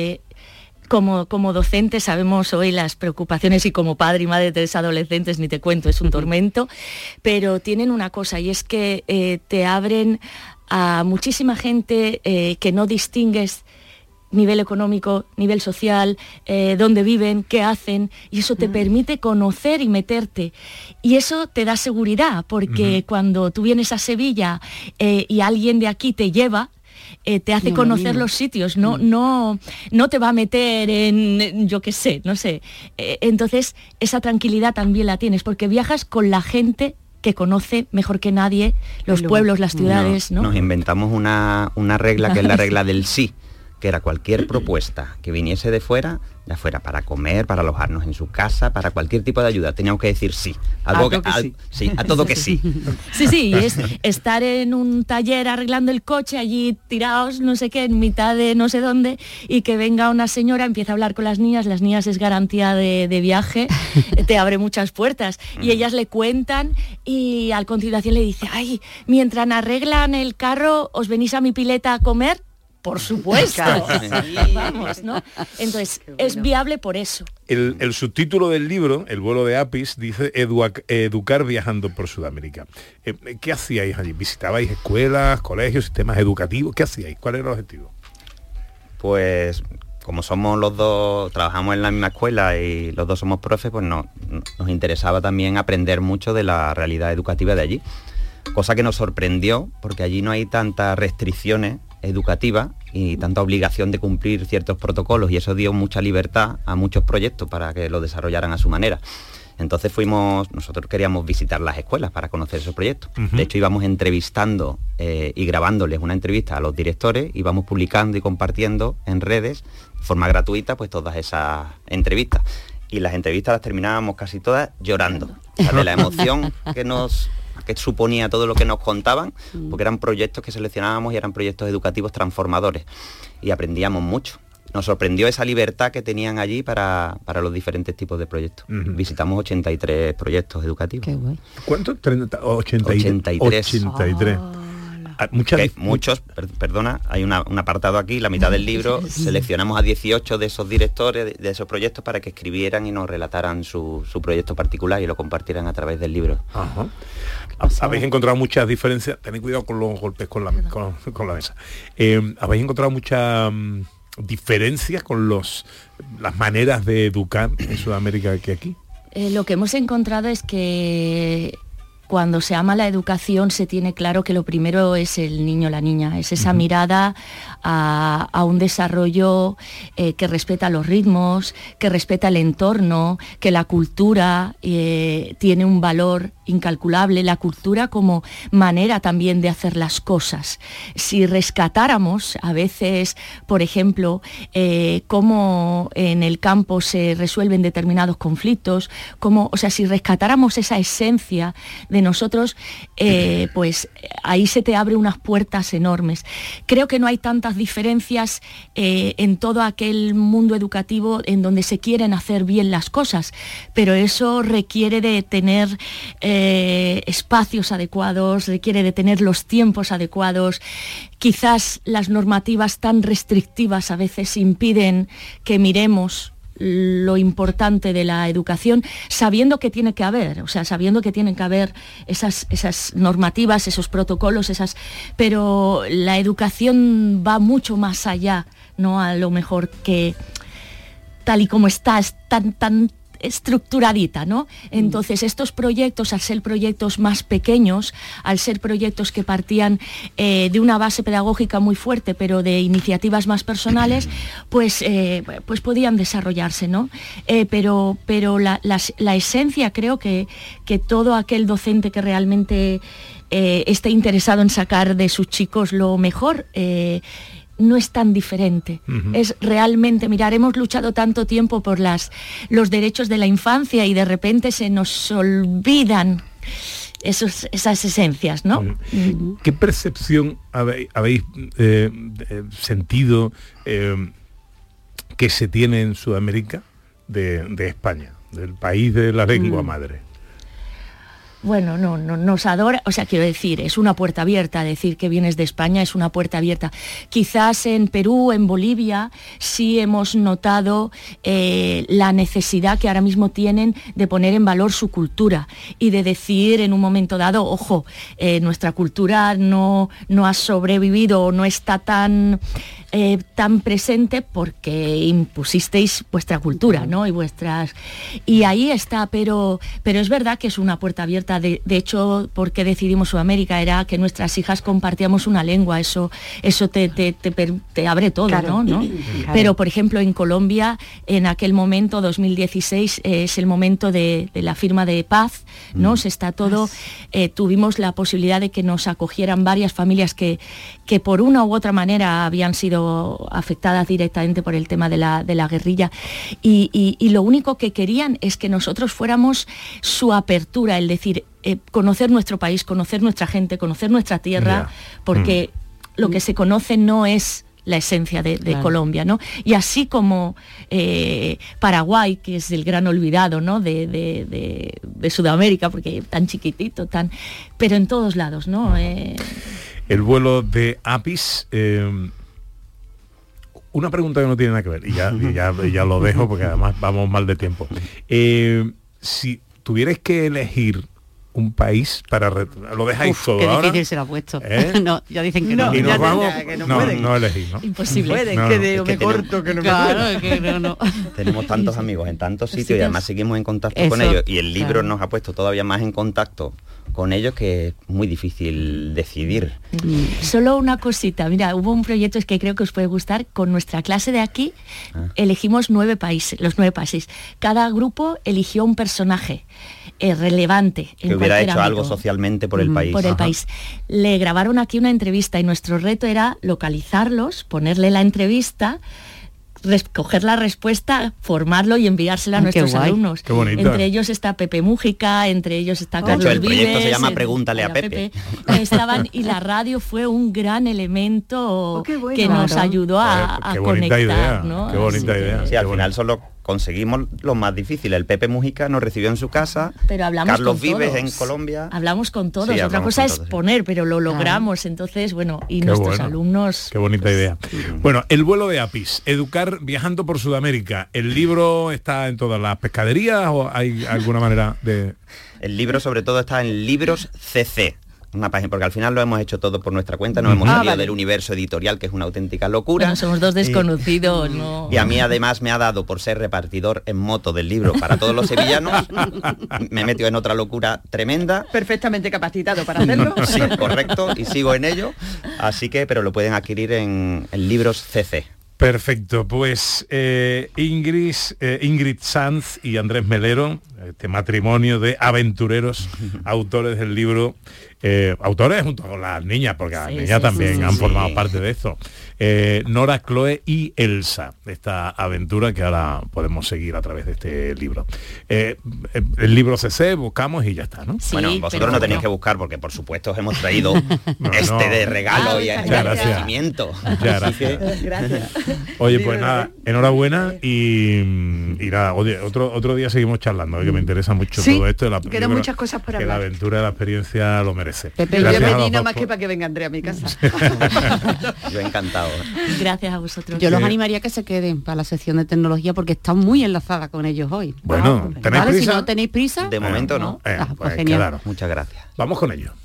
Como docentes sabemos hoy las preocupaciones, y como padre y madre de 3 adolescentes ni te cuento, es un tormento, pero tienen una cosa, y es que te abren a muchísima gente que no distingues nivel económico, nivel social, dónde viven, qué hacen, y eso te permite conocer y meterte. Y eso te da seguridad, porque cuando tú vienes a Sevilla y alguien de aquí te lleva, te hace conocer los sitios, no te va a meter en, yo qué sé, no sé. Entonces, esa tranquilidad también la tienes, porque viajas con la gente que conoce mejor que nadie los pueblos, las ciudades, ¿no? Nos inventamos una regla que es la regla del sí, que era cualquier propuesta que viniese de fuera, ya fuera para comer, para alojarnos en su casa, para cualquier tipo de ayuda, teníamos que decir sí. Algo sí, a todo que sí. Sí, y es estar en un taller arreglando el coche, allí tirados, no sé qué, en mitad de no sé dónde, y que venga una señora, empieza a hablar con las niñas es garantía de viaje, te abre muchas puertas, y ellas le cuentan, y a continuación le dice, ay, mientras arreglan el carro, ¿os venís a mi pileta a comer? Por supuesto, vamos, ¿no? Entonces, es viable por eso. El subtítulo del libro, El vuelo de Apis, dice Educar viajando por Sudamérica. ¿Qué hacíais allí? ¿Visitabais escuelas, colegios, sistemas educativos? ¿Qué hacíais? ¿Cuál era el objetivo? Pues como somos los dos, trabajamos en la misma escuela y los dos somos profes, pues nos interesaba también aprender mucho de la realidad educativa de allí. Cosa que nos sorprendió, porque allí no hay tantas restricciones educativa y tanta obligación de cumplir ciertos protocolos, y eso dio mucha libertad a muchos proyectos para que lo desarrollaran a su manera. Entonces nosotros queríamos visitar las escuelas para conocer esos proyectos. De hecho, íbamos entrevistando y grabándoles una entrevista a los directores, íbamos publicando y compartiendo en redes de forma gratuita pues todas esas entrevistas. Y las entrevistas las terminábamos casi todas llorando, o sea, de la emoción que suponía todo lo que nos contaban, porque eran proyectos que seleccionábamos y eran proyectos educativos transformadores, y aprendíamos mucho. Nos sorprendió esa libertad que tenían allí para los diferentes tipos de proyectos. Visitamos 83 proyectos educativos. Qué guay. ¿Cuántos? 83. Muchos, perdona, hay un apartado aquí, la mitad del libro, seleccionamos a 18 de esos directores de esos proyectos para que escribieran y nos relataran su proyecto particular y lo compartieran a través del libro. Ajá. ¿Habéis encontrado muchas diferencias? Tened cuidado con los golpes con la mesa. ¿Habéis encontrado muchas diferencias con las maneras de educar en Sudamérica que aquí? Lo que hemos encontrado es que cuando se ama la educación se tiene claro que lo primero es el niño, la niña, es esa mirada a un desarrollo que respeta los ritmos, que respeta el entorno, que la cultura tiene un valor incalculable, la cultura como manera también de hacer las cosas. Si rescatáramos a veces, por ejemplo, cómo en el campo se resuelven determinados conflictos, si rescatáramos esa esencia de nosotros, pues ahí se te abre unas puertas enormes. Creo que no hay tantas diferencias en todo aquel mundo educativo en donde se quieren hacer bien las cosas, pero eso requiere de tener espacios adecuados, requiere de tener los tiempos adecuados. Quizás las normativas tan restrictivas a veces impiden que miremos lo importante de la educación, sabiendo que tiene que haber, sabiendo que tienen que haber esas normativas, esos protocolos, pero la educación va mucho más allá, ¿no? A lo mejor que tal y como está, es tan estructuradita, ¿no? Entonces estos proyectos, al ser proyectos más pequeños, al ser proyectos que partían de una base pedagógica muy fuerte, pero de iniciativas más personales, pues podían desarrollarse, ¿no? Pero la esencia, creo que todo aquel docente que realmente esté interesado en sacar de sus chicos lo mejor, no es tan diferente. Es realmente, mirar, hemos luchado tanto tiempo por los derechos de la infancia y de repente se nos olvidan esas esencias, ¿no? ¿Qué percepción habéis sentido que se tiene en Sudamérica de España, del país de la lengua madre? Bueno, no, nos adora, quiero decir, es una puerta abierta, decir que vienes de España es una puerta abierta. Quizás en Perú, en Bolivia, sí hemos notado la necesidad que ahora mismo tienen de poner en valor su cultura y de decir en un momento dado, ojo, nuestra cultura no ha sobrevivido o no está tan presente porque impusisteis vuestra cultura, ¿no? Y ahí está, pero es verdad que es una puerta abierta. De hecho, porque decidimos Sudamérica era que nuestras hijas compartíamos una lengua, eso te abre todo, claro, ¿no? Claro. Pero por ejemplo en Colombia, en aquel momento, 2016, es el momento de la firma de paz, ¿no? Se está todo, tuvimos la posibilidad de que nos acogieran varias familias que por una u otra manera habían sido afectadas directamente por el tema de la guerrilla, y lo único que querían es que nosotros fuéramos su apertura, el decir, conocer nuestro país, conocer nuestra gente, conocer nuestra tierra, porque lo que se conoce no es la esencia de claro, Colombia, ¿no? Y así como Paraguay, que es el gran olvidado, ¿no? de Sudamérica, porque tan chiquitito, pero en todos lados, ¿no? El vuelo de Apis, una pregunta que no tiene nada que ver, y ya lo dejo porque además vamos mal de tiempo. Si tuvierais que elegir un país para... lo dejáis todo qué ahora. Qué difícil se lo ha puesto. No, ya dicen que no. Y nos vamos... no elegís, ¿no? Imposible. Me corto, que no claro, que no. Tenemos tantos amigos en tantos sitios y además seguimos en contacto con ellos. Y el libro nos ha puesto todavía más en contacto con ellos, que es muy difícil decidir. Solo una cosita, mira, hubo un proyecto es que creo que os puede gustar, con nuestra clase de aquí, elegimos los 9 países. Cada grupo eligió un personaje relevante en que hubiera hecho ámbito, algo socialmente por el país. Por el país. Le grabaron aquí una entrevista y nuestro reto era localizarlos, ponerle la entrevista, recoger la respuesta, formarlo y enviársela a nuestros alumnos. Qué bonito. Entre ellos está Pepe Mújica, entre ellos está Carlos el Vives. proyecto se llama Pregúntale a Pepe. Y la radio fue un gran elemento que nos ayudó a conectar, idea, ¿no? Qué bonita idea. Sí, al final solo conseguimos lo más difícil. El Pepe Mújica nos recibió en su casa, pero hablamos Carlos con Vives todos. En Colombia. Hablamos con todos, Sí, otra cosa es todos, poner, pero lo logramos, entonces, bueno, y nuestros alumnos... Qué bonita idea. Bueno, el vuelo de Apis, educar viajando por Sudamérica. ¿El libro está en todas las pescaderías o hay alguna manera de...? El libro sobre todo está en Libros CC. Una página, porque al final lo hemos hecho todo por nuestra cuenta, nos hemos salido del universo editorial, que es una auténtica locura. Bueno, somos dos desconocidos, ¿no? Y a mí además me ha dado, por ser repartidor en moto del libro para todos los sevillanos, me he metido en otra locura tremenda. Perfectamente capacitado para hacerlo. Sí, correcto, y sigo en ello, así que, pero lo pueden adquirir en Libros CC. Perfecto, pues Ingrid Sanz y Andrés Melero, este matrimonio de aventureros, autores del libro, autores junto con las niñas, porque las niñas también han formado parte de esto, Nora, Chloe y Elsa, esta aventura que ahora podemos seguir a través de este libro. El libro CC buscamos y ya está, ¿no? Sí, bueno, vosotros no tenéis que buscar porque por supuesto os hemos traído de regalo y agradecimiento. Gracias. Oye, pues nada, enhorabuena y nada, otro día seguimos charlando. que me interesa mucho Sí, todo esto. quedan muchas cosas por que hablar. la aventura de la experiencia lo merece. Pepe, yo vení nada más que para que venga Andrea a mi casa. Yo encantado. Gracias a vosotros. Yo los animaría a que se queden para la sección de tecnología porque está muy enlazada con ellos hoy. Bueno, ¿tenéis ¿vale? prisa? Si no tenéis prisa. De momento no. Pues genial. Claro. Muchas gracias. Vamos con ello.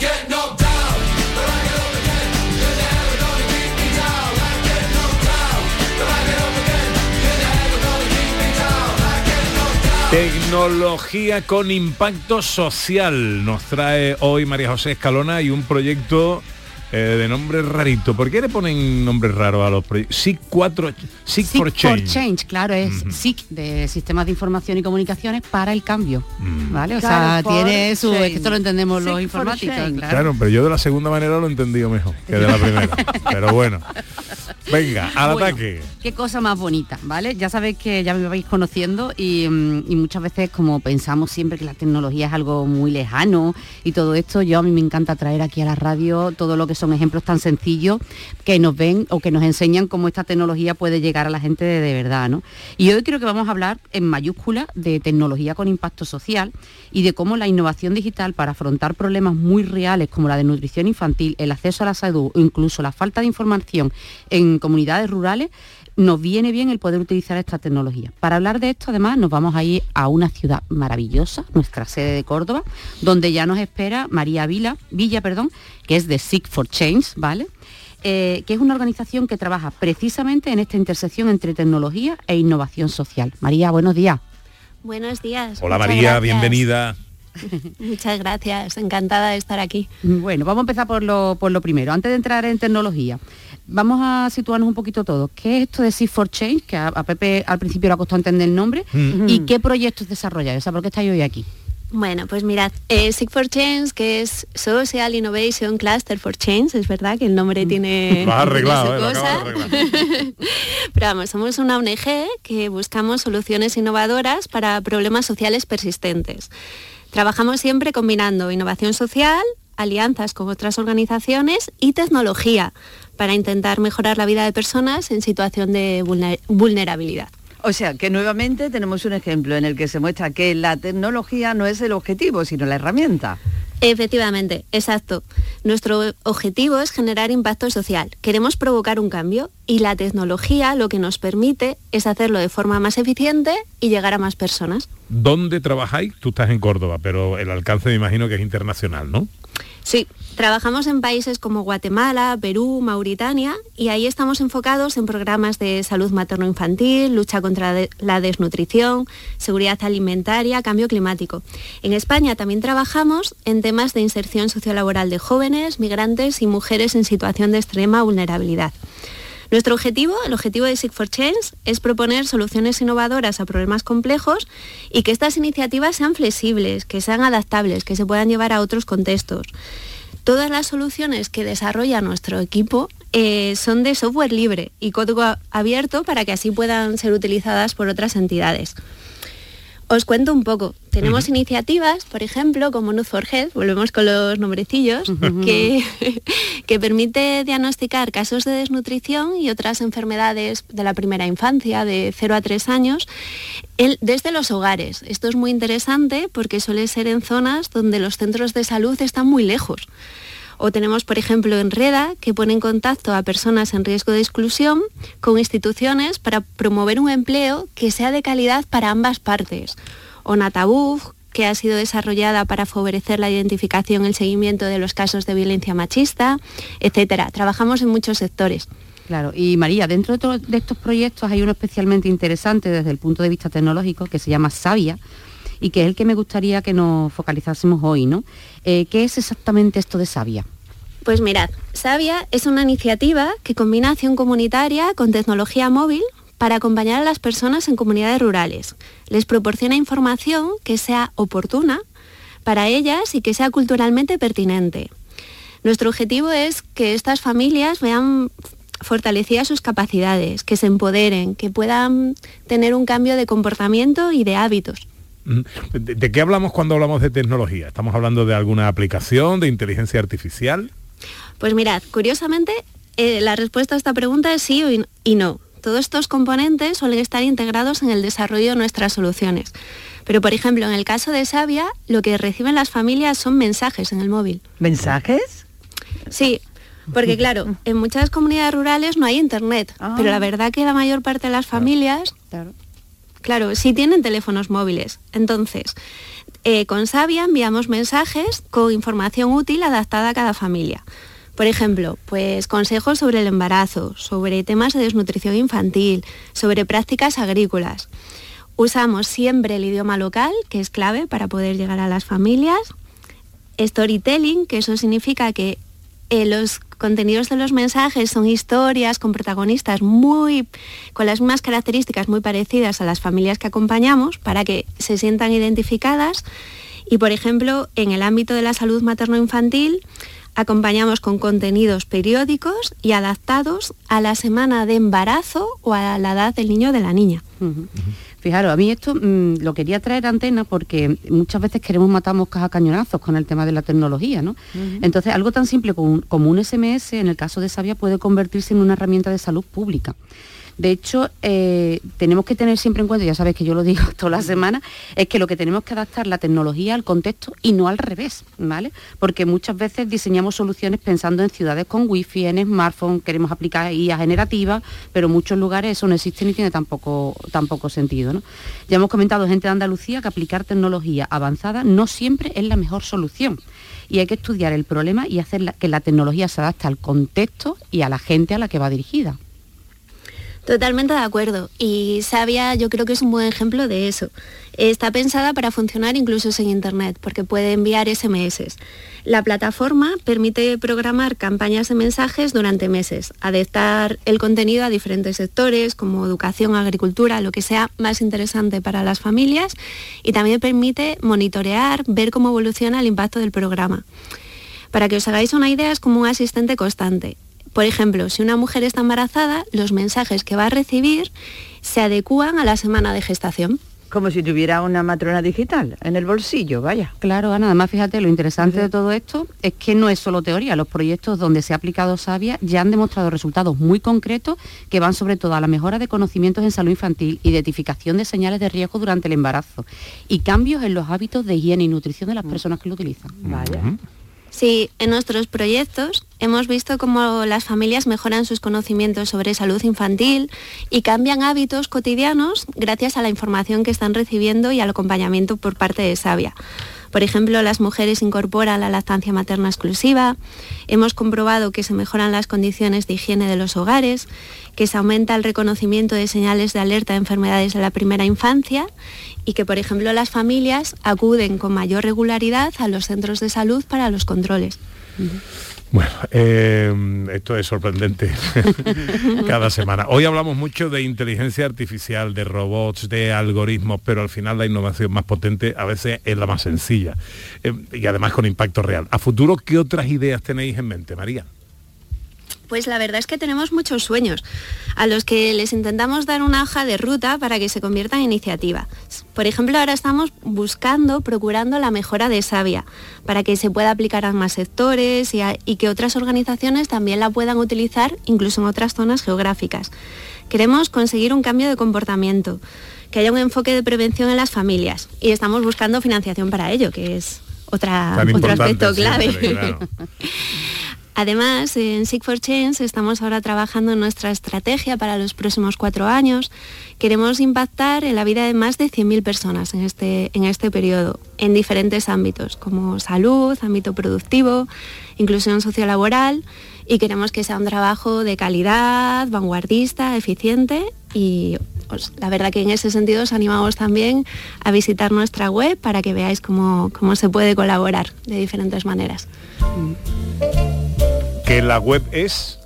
Tecnología con impacto social. Nos trae hoy María José Escalona y un proyecto de nombre rarito. ¿Por qué le ponen nombres raros a los proyectos? SIC for Change. Claro, es SIC de Sistemas de Información y Comunicaciones para el Cambio. ¿Vale? O Claro, sea, tiene su... change. Es que esto lo entendemos los SIC for informáticos, change. Claro, pero yo de la segunda manera lo he entendido mejor que de la primera. Pero bueno. Venga, al Bueno, ataque. Qué cosa más bonita, ¿vale? Ya sabéis que ya me vais conociendo y muchas veces como pensamos siempre que la tecnología es algo muy lejano y todo esto, a mí me encanta traer aquí a la radio todo lo que son ejemplos tan sencillos que nos ven o que nos enseñan cómo esta tecnología puede llegar a la gente de verdad, ¿no? Y hoy creo que vamos a hablar en mayúscula de tecnología con impacto social y de cómo la innovación digital para afrontar problemas muy reales como la desnutrición infantil, el acceso a la salud o incluso la falta de información en comunidades rurales, nos viene bien el poder utilizar esta tecnología. Para hablar de esto, además, nos vamos a ir a una ciudad maravillosa, nuestra sede de Córdoba, donde ya nos espera María Villa, que es de SIC for Change, ¿vale? Que es una organización que trabaja precisamente en esta intersección entre tecnología e innovación social. María, buenos días. Buenos días. Hola Muchas María, gracias. bienvenida. Muchas gracias, encantada de estar aquí. Bueno, vamos a empezar por lo primero. Antes de entrar en tecnología, vamos a situarnos un poquito todos. ¿Qué es esto de SIC for Change? Que a Pepe al principio le ha costado entender el nombre. ¿Y qué proyectos desarrolláis? O sea, ¿por qué estáis hoy aquí? Bueno, pues mirad, SIC for Change, que es Social Innovation Cluster for Change, es verdad que el nombre tiene... Lo has arreglado, tiene su lo acabas de arreglar. Pero vamos, somos una ONG que buscamos soluciones innovadoras para problemas sociales persistentes. Trabajamos siempre combinando innovación social, alianzas con otras organizaciones y tecnología para intentar mejorar la vida de personas en situación de vulnerabilidad. O sea, que nuevamente tenemos un ejemplo en el que se muestra que la tecnología no es el objetivo, sino la herramienta. Efectivamente, exacto. Nuestro objetivo es generar impacto social. Queremos provocar un cambio y la tecnología lo que nos permite es hacerlo de forma más eficiente y llegar a más personas. ¿Dónde trabajáis? Tú estás en Córdoba, pero el alcance me imagino que es internacional, ¿no? Sí, trabajamos en países como Guatemala, Perú, Mauritania y ahí estamos enfocados en programas de salud materno-infantil, lucha contra la desnutrición, seguridad alimentaria, cambio climático. En España también trabajamos en temas de inserción sociolaboral de jóvenes, migrantes y mujeres en situación de extrema vulnerabilidad. Nuestro objetivo, el objetivo de SIC for Change, es proponer soluciones innovadoras a problemas complejos y que estas iniciativas sean flexibles, que sean adaptables, que se puedan llevar a otros contextos. Todas las soluciones que desarrolla nuestro equipo son de software libre y código abierto para que así puedan ser utilizadas por otras entidades. Os cuento un poco. Tenemos iniciativas, por ejemplo, como Nud for Health, volvemos con los nombrecillos, que permite diagnosticar casos de desnutrición y otras enfermedades de la primera infancia, de 0 a 3 años, desde los hogares. Esto es muy interesante porque suele ser en zonas donde los centros de salud están muy lejos. O tenemos, por ejemplo, Enreda, que pone en contacto a personas en riesgo de exclusión con instituciones para promover un empleo que sea de calidad para ambas partes. O Natabuf, que ha sido desarrollada para favorecer la identificación y el seguimiento de los casos de violencia machista, etcétera. Trabajamos en muchos sectores. Claro, y María, dentro de estos proyectos hay uno especialmente interesante desde el punto de vista tecnológico que se llama Savia, y que es el que me gustaría que nos focalizásemos hoy, ¿no? ¿Qué es exactamente esto de Savia? Pues mirad, Savia es una iniciativa que combina acción comunitaria con tecnología móvil para acompañar a las personas en comunidades rurales. Les proporciona información que sea oportuna para ellas y que sea culturalmente pertinente. Nuestro objetivo es que estas familias vean fortalecidas sus capacidades, que se empoderen, que puedan tener un cambio de comportamiento y de hábitos. ¿De qué hablamos cuando hablamos de tecnología? ¿Estamos hablando de alguna aplicación, de inteligencia artificial? Pues mirad, curiosamente, la respuesta a esta pregunta es sí y no. Todos estos componentes suelen estar integrados en el desarrollo de nuestras soluciones. Pero, por ejemplo, en el caso de Savia, lo que reciben las familias son mensajes en el móvil. ¿Mensajes? Sí, porque claro, en muchas comunidades rurales no hay internet, pero la verdad que la mayor parte de las familias, claro, sí tienen teléfonos móviles. Entonces, con Savia enviamos mensajes con información útil adaptada a cada familia. Por ejemplo, pues consejos sobre el embarazo, sobre temas de desnutrición infantil, sobre prácticas agrícolas. Usamos siempre el idioma local, que es clave para poder llegar a las familias. Storytelling, que eso significa que los contenidos de los mensajes son historias con protagonistas con las mismas características muy parecidas a las familias que acompañamos para que se sientan identificadas. Y, por ejemplo, en el ámbito de la salud materno-infantil, acompañamos con contenidos periódicos y adaptados a la semana de embarazo o a la edad del niño o de la niña. Fijaros, a mí esto lo quería traer a antena porque muchas veces queremos matar moscas a cañonazos con el tema de la tecnología, ¿no? Entonces, algo tan simple como un SMS, en el caso de Savia, puede convertirse en una herramienta de salud pública. De hecho, tenemos que tener siempre en cuenta, ya sabes que yo lo digo toda la semana, es que lo que tenemos que adaptar la tecnología al contexto y no al revés, ¿vale? Porque muchas veces diseñamos soluciones pensando en ciudades con wifi, en smartphone, queremos aplicar IA generativa, pero en muchos lugares eso no existe ni tiene tampoco sentido, ¿no? Ya hemos comentado, gente de Andalucía, que aplicar tecnología avanzada no siempre es la mejor solución. Y hay que estudiar el problema y hacer que la tecnología se adapte al contexto y a la gente a la que va dirigida. Totalmente de acuerdo, y Savia yo creo que es un buen ejemplo de eso. Está pensada para funcionar incluso sin internet, porque puede enviar SMS. La plataforma permite programar campañas de mensajes durante meses, adaptar el contenido a diferentes sectores como educación, agricultura, lo que sea más interesante para las familias, y también permite monitorear, ver cómo evoluciona el impacto del programa. Para que os hagáis una idea, es como un asistente constante. Por ejemplo, si una mujer está embarazada, los mensajes que va a recibir se adecúan a la semana de gestación. Como si tuviera una matrona digital en el bolsillo, vaya. Claro, Ana, además fíjate, lo interesante de todo esto es que no es solo teoría. Los proyectos donde se ha aplicado Savia ya han demostrado resultados muy concretos que van sobre todo a la mejora de conocimientos en salud infantil, identificación de señales de riesgo durante el embarazo y cambios en los hábitos de higiene y nutrición de las personas que lo utilizan. Vaya. Sí, en nuestros proyectos hemos visto cómo las familias mejoran sus conocimientos sobre salud infantil y cambian hábitos cotidianos gracias a la información que están recibiendo y al acompañamiento por parte de Savia. Por ejemplo, las mujeres incorporan la lactancia materna exclusiva, hemos comprobado que se mejoran las condiciones de higiene de los hogares, que se aumenta el reconocimiento de señales de alerta de enfermedades de la primera infancia y que, por ejemplo, las familias acuden con mayor regularidad a los centros de salud para los controles. Bueno, esto es sorprendente cada semana. Hoy hablamos mucho de inteligencia artificial, de robots, de algoritmos, pero al final la innovación más potente a veces es la más sencilla y además con impacto real. A futuro, ¿qué otras ideas tenéis en mente, María? Pues la verdad es que tenemos muchos sueños, a los que les intentamos dar una hoja de ruta para que se conviertan en iniciativa. Por ejemplo, ahora estamos procurando la mejora de Savia, para que se pueda aplicar a más sectores y que otras organizaciones también la puedan utilizar, incluso en otras zonas geográficas. Queremos conseguir un cambio de comportamiento, que haya un enfoque de prevención en las familias, y estamos buscando financiación para ello, que es otro aspecto clave. Siempre, claro. Además, en Seek for Change estamos ahora trabajando en nuestra estrategia para los próximos 4 años. Queremos impactar en la vida de más de 100.000 personas en este periodo, en diferentes ámbitos, como salud, ámbito productivo, inclusión sociolaboral, y queremos que sea un trabajo de calidad, vanguardista, eficiente, y pues, la verdad que en ese sentido os animamos también a visitar nuestra web para que veáis cómo se puede colaborar de diferentes maneras. Que la web es...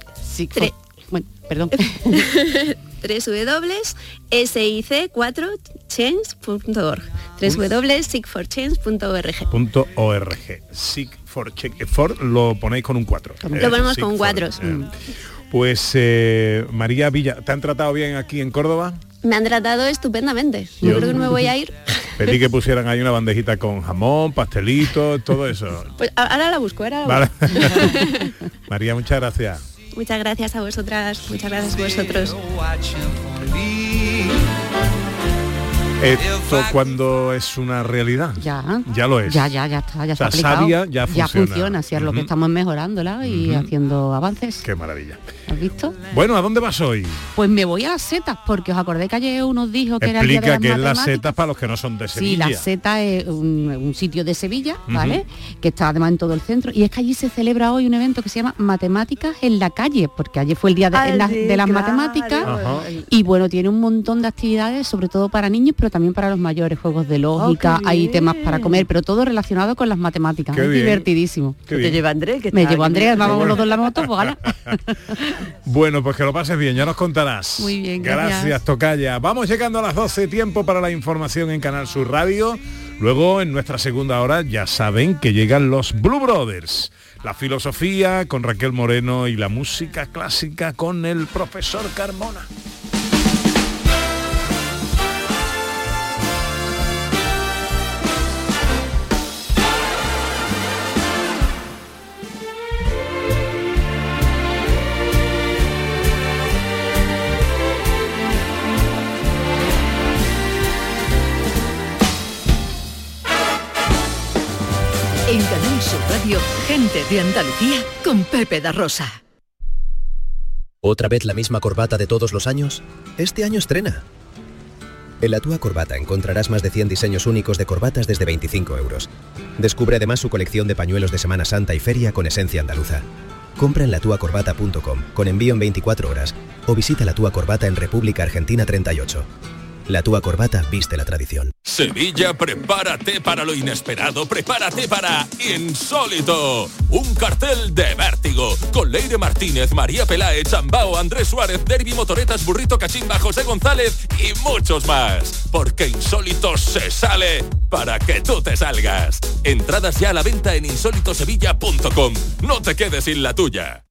www.sic4change.org www.sic4change.org Seek for Change. For lo ponéis con un 4. Lo ponemos con 4. Pues María Villa, ¿te han tratado bien aquí en Córdoba? Me han tratado estupendamente. Yo creo que no me voy a ir. Pedí que pusieran ahí una bandejita con jamón, pastelitos, todo eso. Pues ahora la busco, Vale. María, muchas gracias. Muchas gracias a vosotras, muchas gracias a vosotros. ¿Esto cuando es una realidad? Ya lo es. Ya está, ya o sea, está aplicado. Savia ya funciona, así es lo que estamos mejorándola y haciendo avances. Qué maravilla. ¿Has visto? Bueno, ¿a dónde vas hoy? Pues me voy a las setas, porque os acordáis que ayer uno dijo que era el día de las Explica qué es las matemáticas. setas para los que no son de Sevilla. Sí, la Seta es un sitio de Sevilla, ¿vale? Que está además en todo el centro. Y es que allí se celebra hoy un evento que se llama Matemáticas en la calle, porque ayer fue el día de las matemáticas. Y bueno, tiene un montón de actividades, sobre todo para niños, pero también para los mayores, juegos de lógica, hay temas para comer, pero todo relacionado con las matemáticas. Es divertidísimo. ¿Te lleva Andrés? Me llevó Andrés, vamos los dos en la moto, pues gana. Bueno, pues que lo pases bien, ya nos contarás. Muy bien, gracias, tocaya. Vamos llegando a las 12, tiempo para la información en Canal Sur Radio. Luego, en nuestra segunda hora, ya saben que llegan los Blue Brothers. La filosofía con Raquel Moreno y la música clásica con el profesor Carmona. En Canal Sur Radio, gente de Andalucía con Pepe da Rosa. ¿Otra vez la misma corbata de todos los años? Este año estrena. En La Túa Corbata encontrarás más de 100 diseños únicos de corbatas desde 25 euros. Descubre además su colección de pañuelos de Semana Santa y feria con esencia andaluza. Compra en latuacorbata.com con envío en 24 horas o visita La Túa Corbata en República Argentina 38. La Túa Corbata viste la tradición. Sevilla, prepárate para lo inesperado, prepárate para Insólito. Un cartel de vértigo, con Leire Martínez, María Peláez, Chambao, Andrés Suárez, Derby Motoretas, Burrito Cachimba, José González y muchos más. Porque Insólito se sale para que tú te salgas. Entradas ya a la venta en insólitosevilla.com. No te quedes sin la tuya.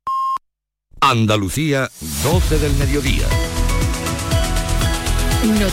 Andalucía, 12 del mediodía.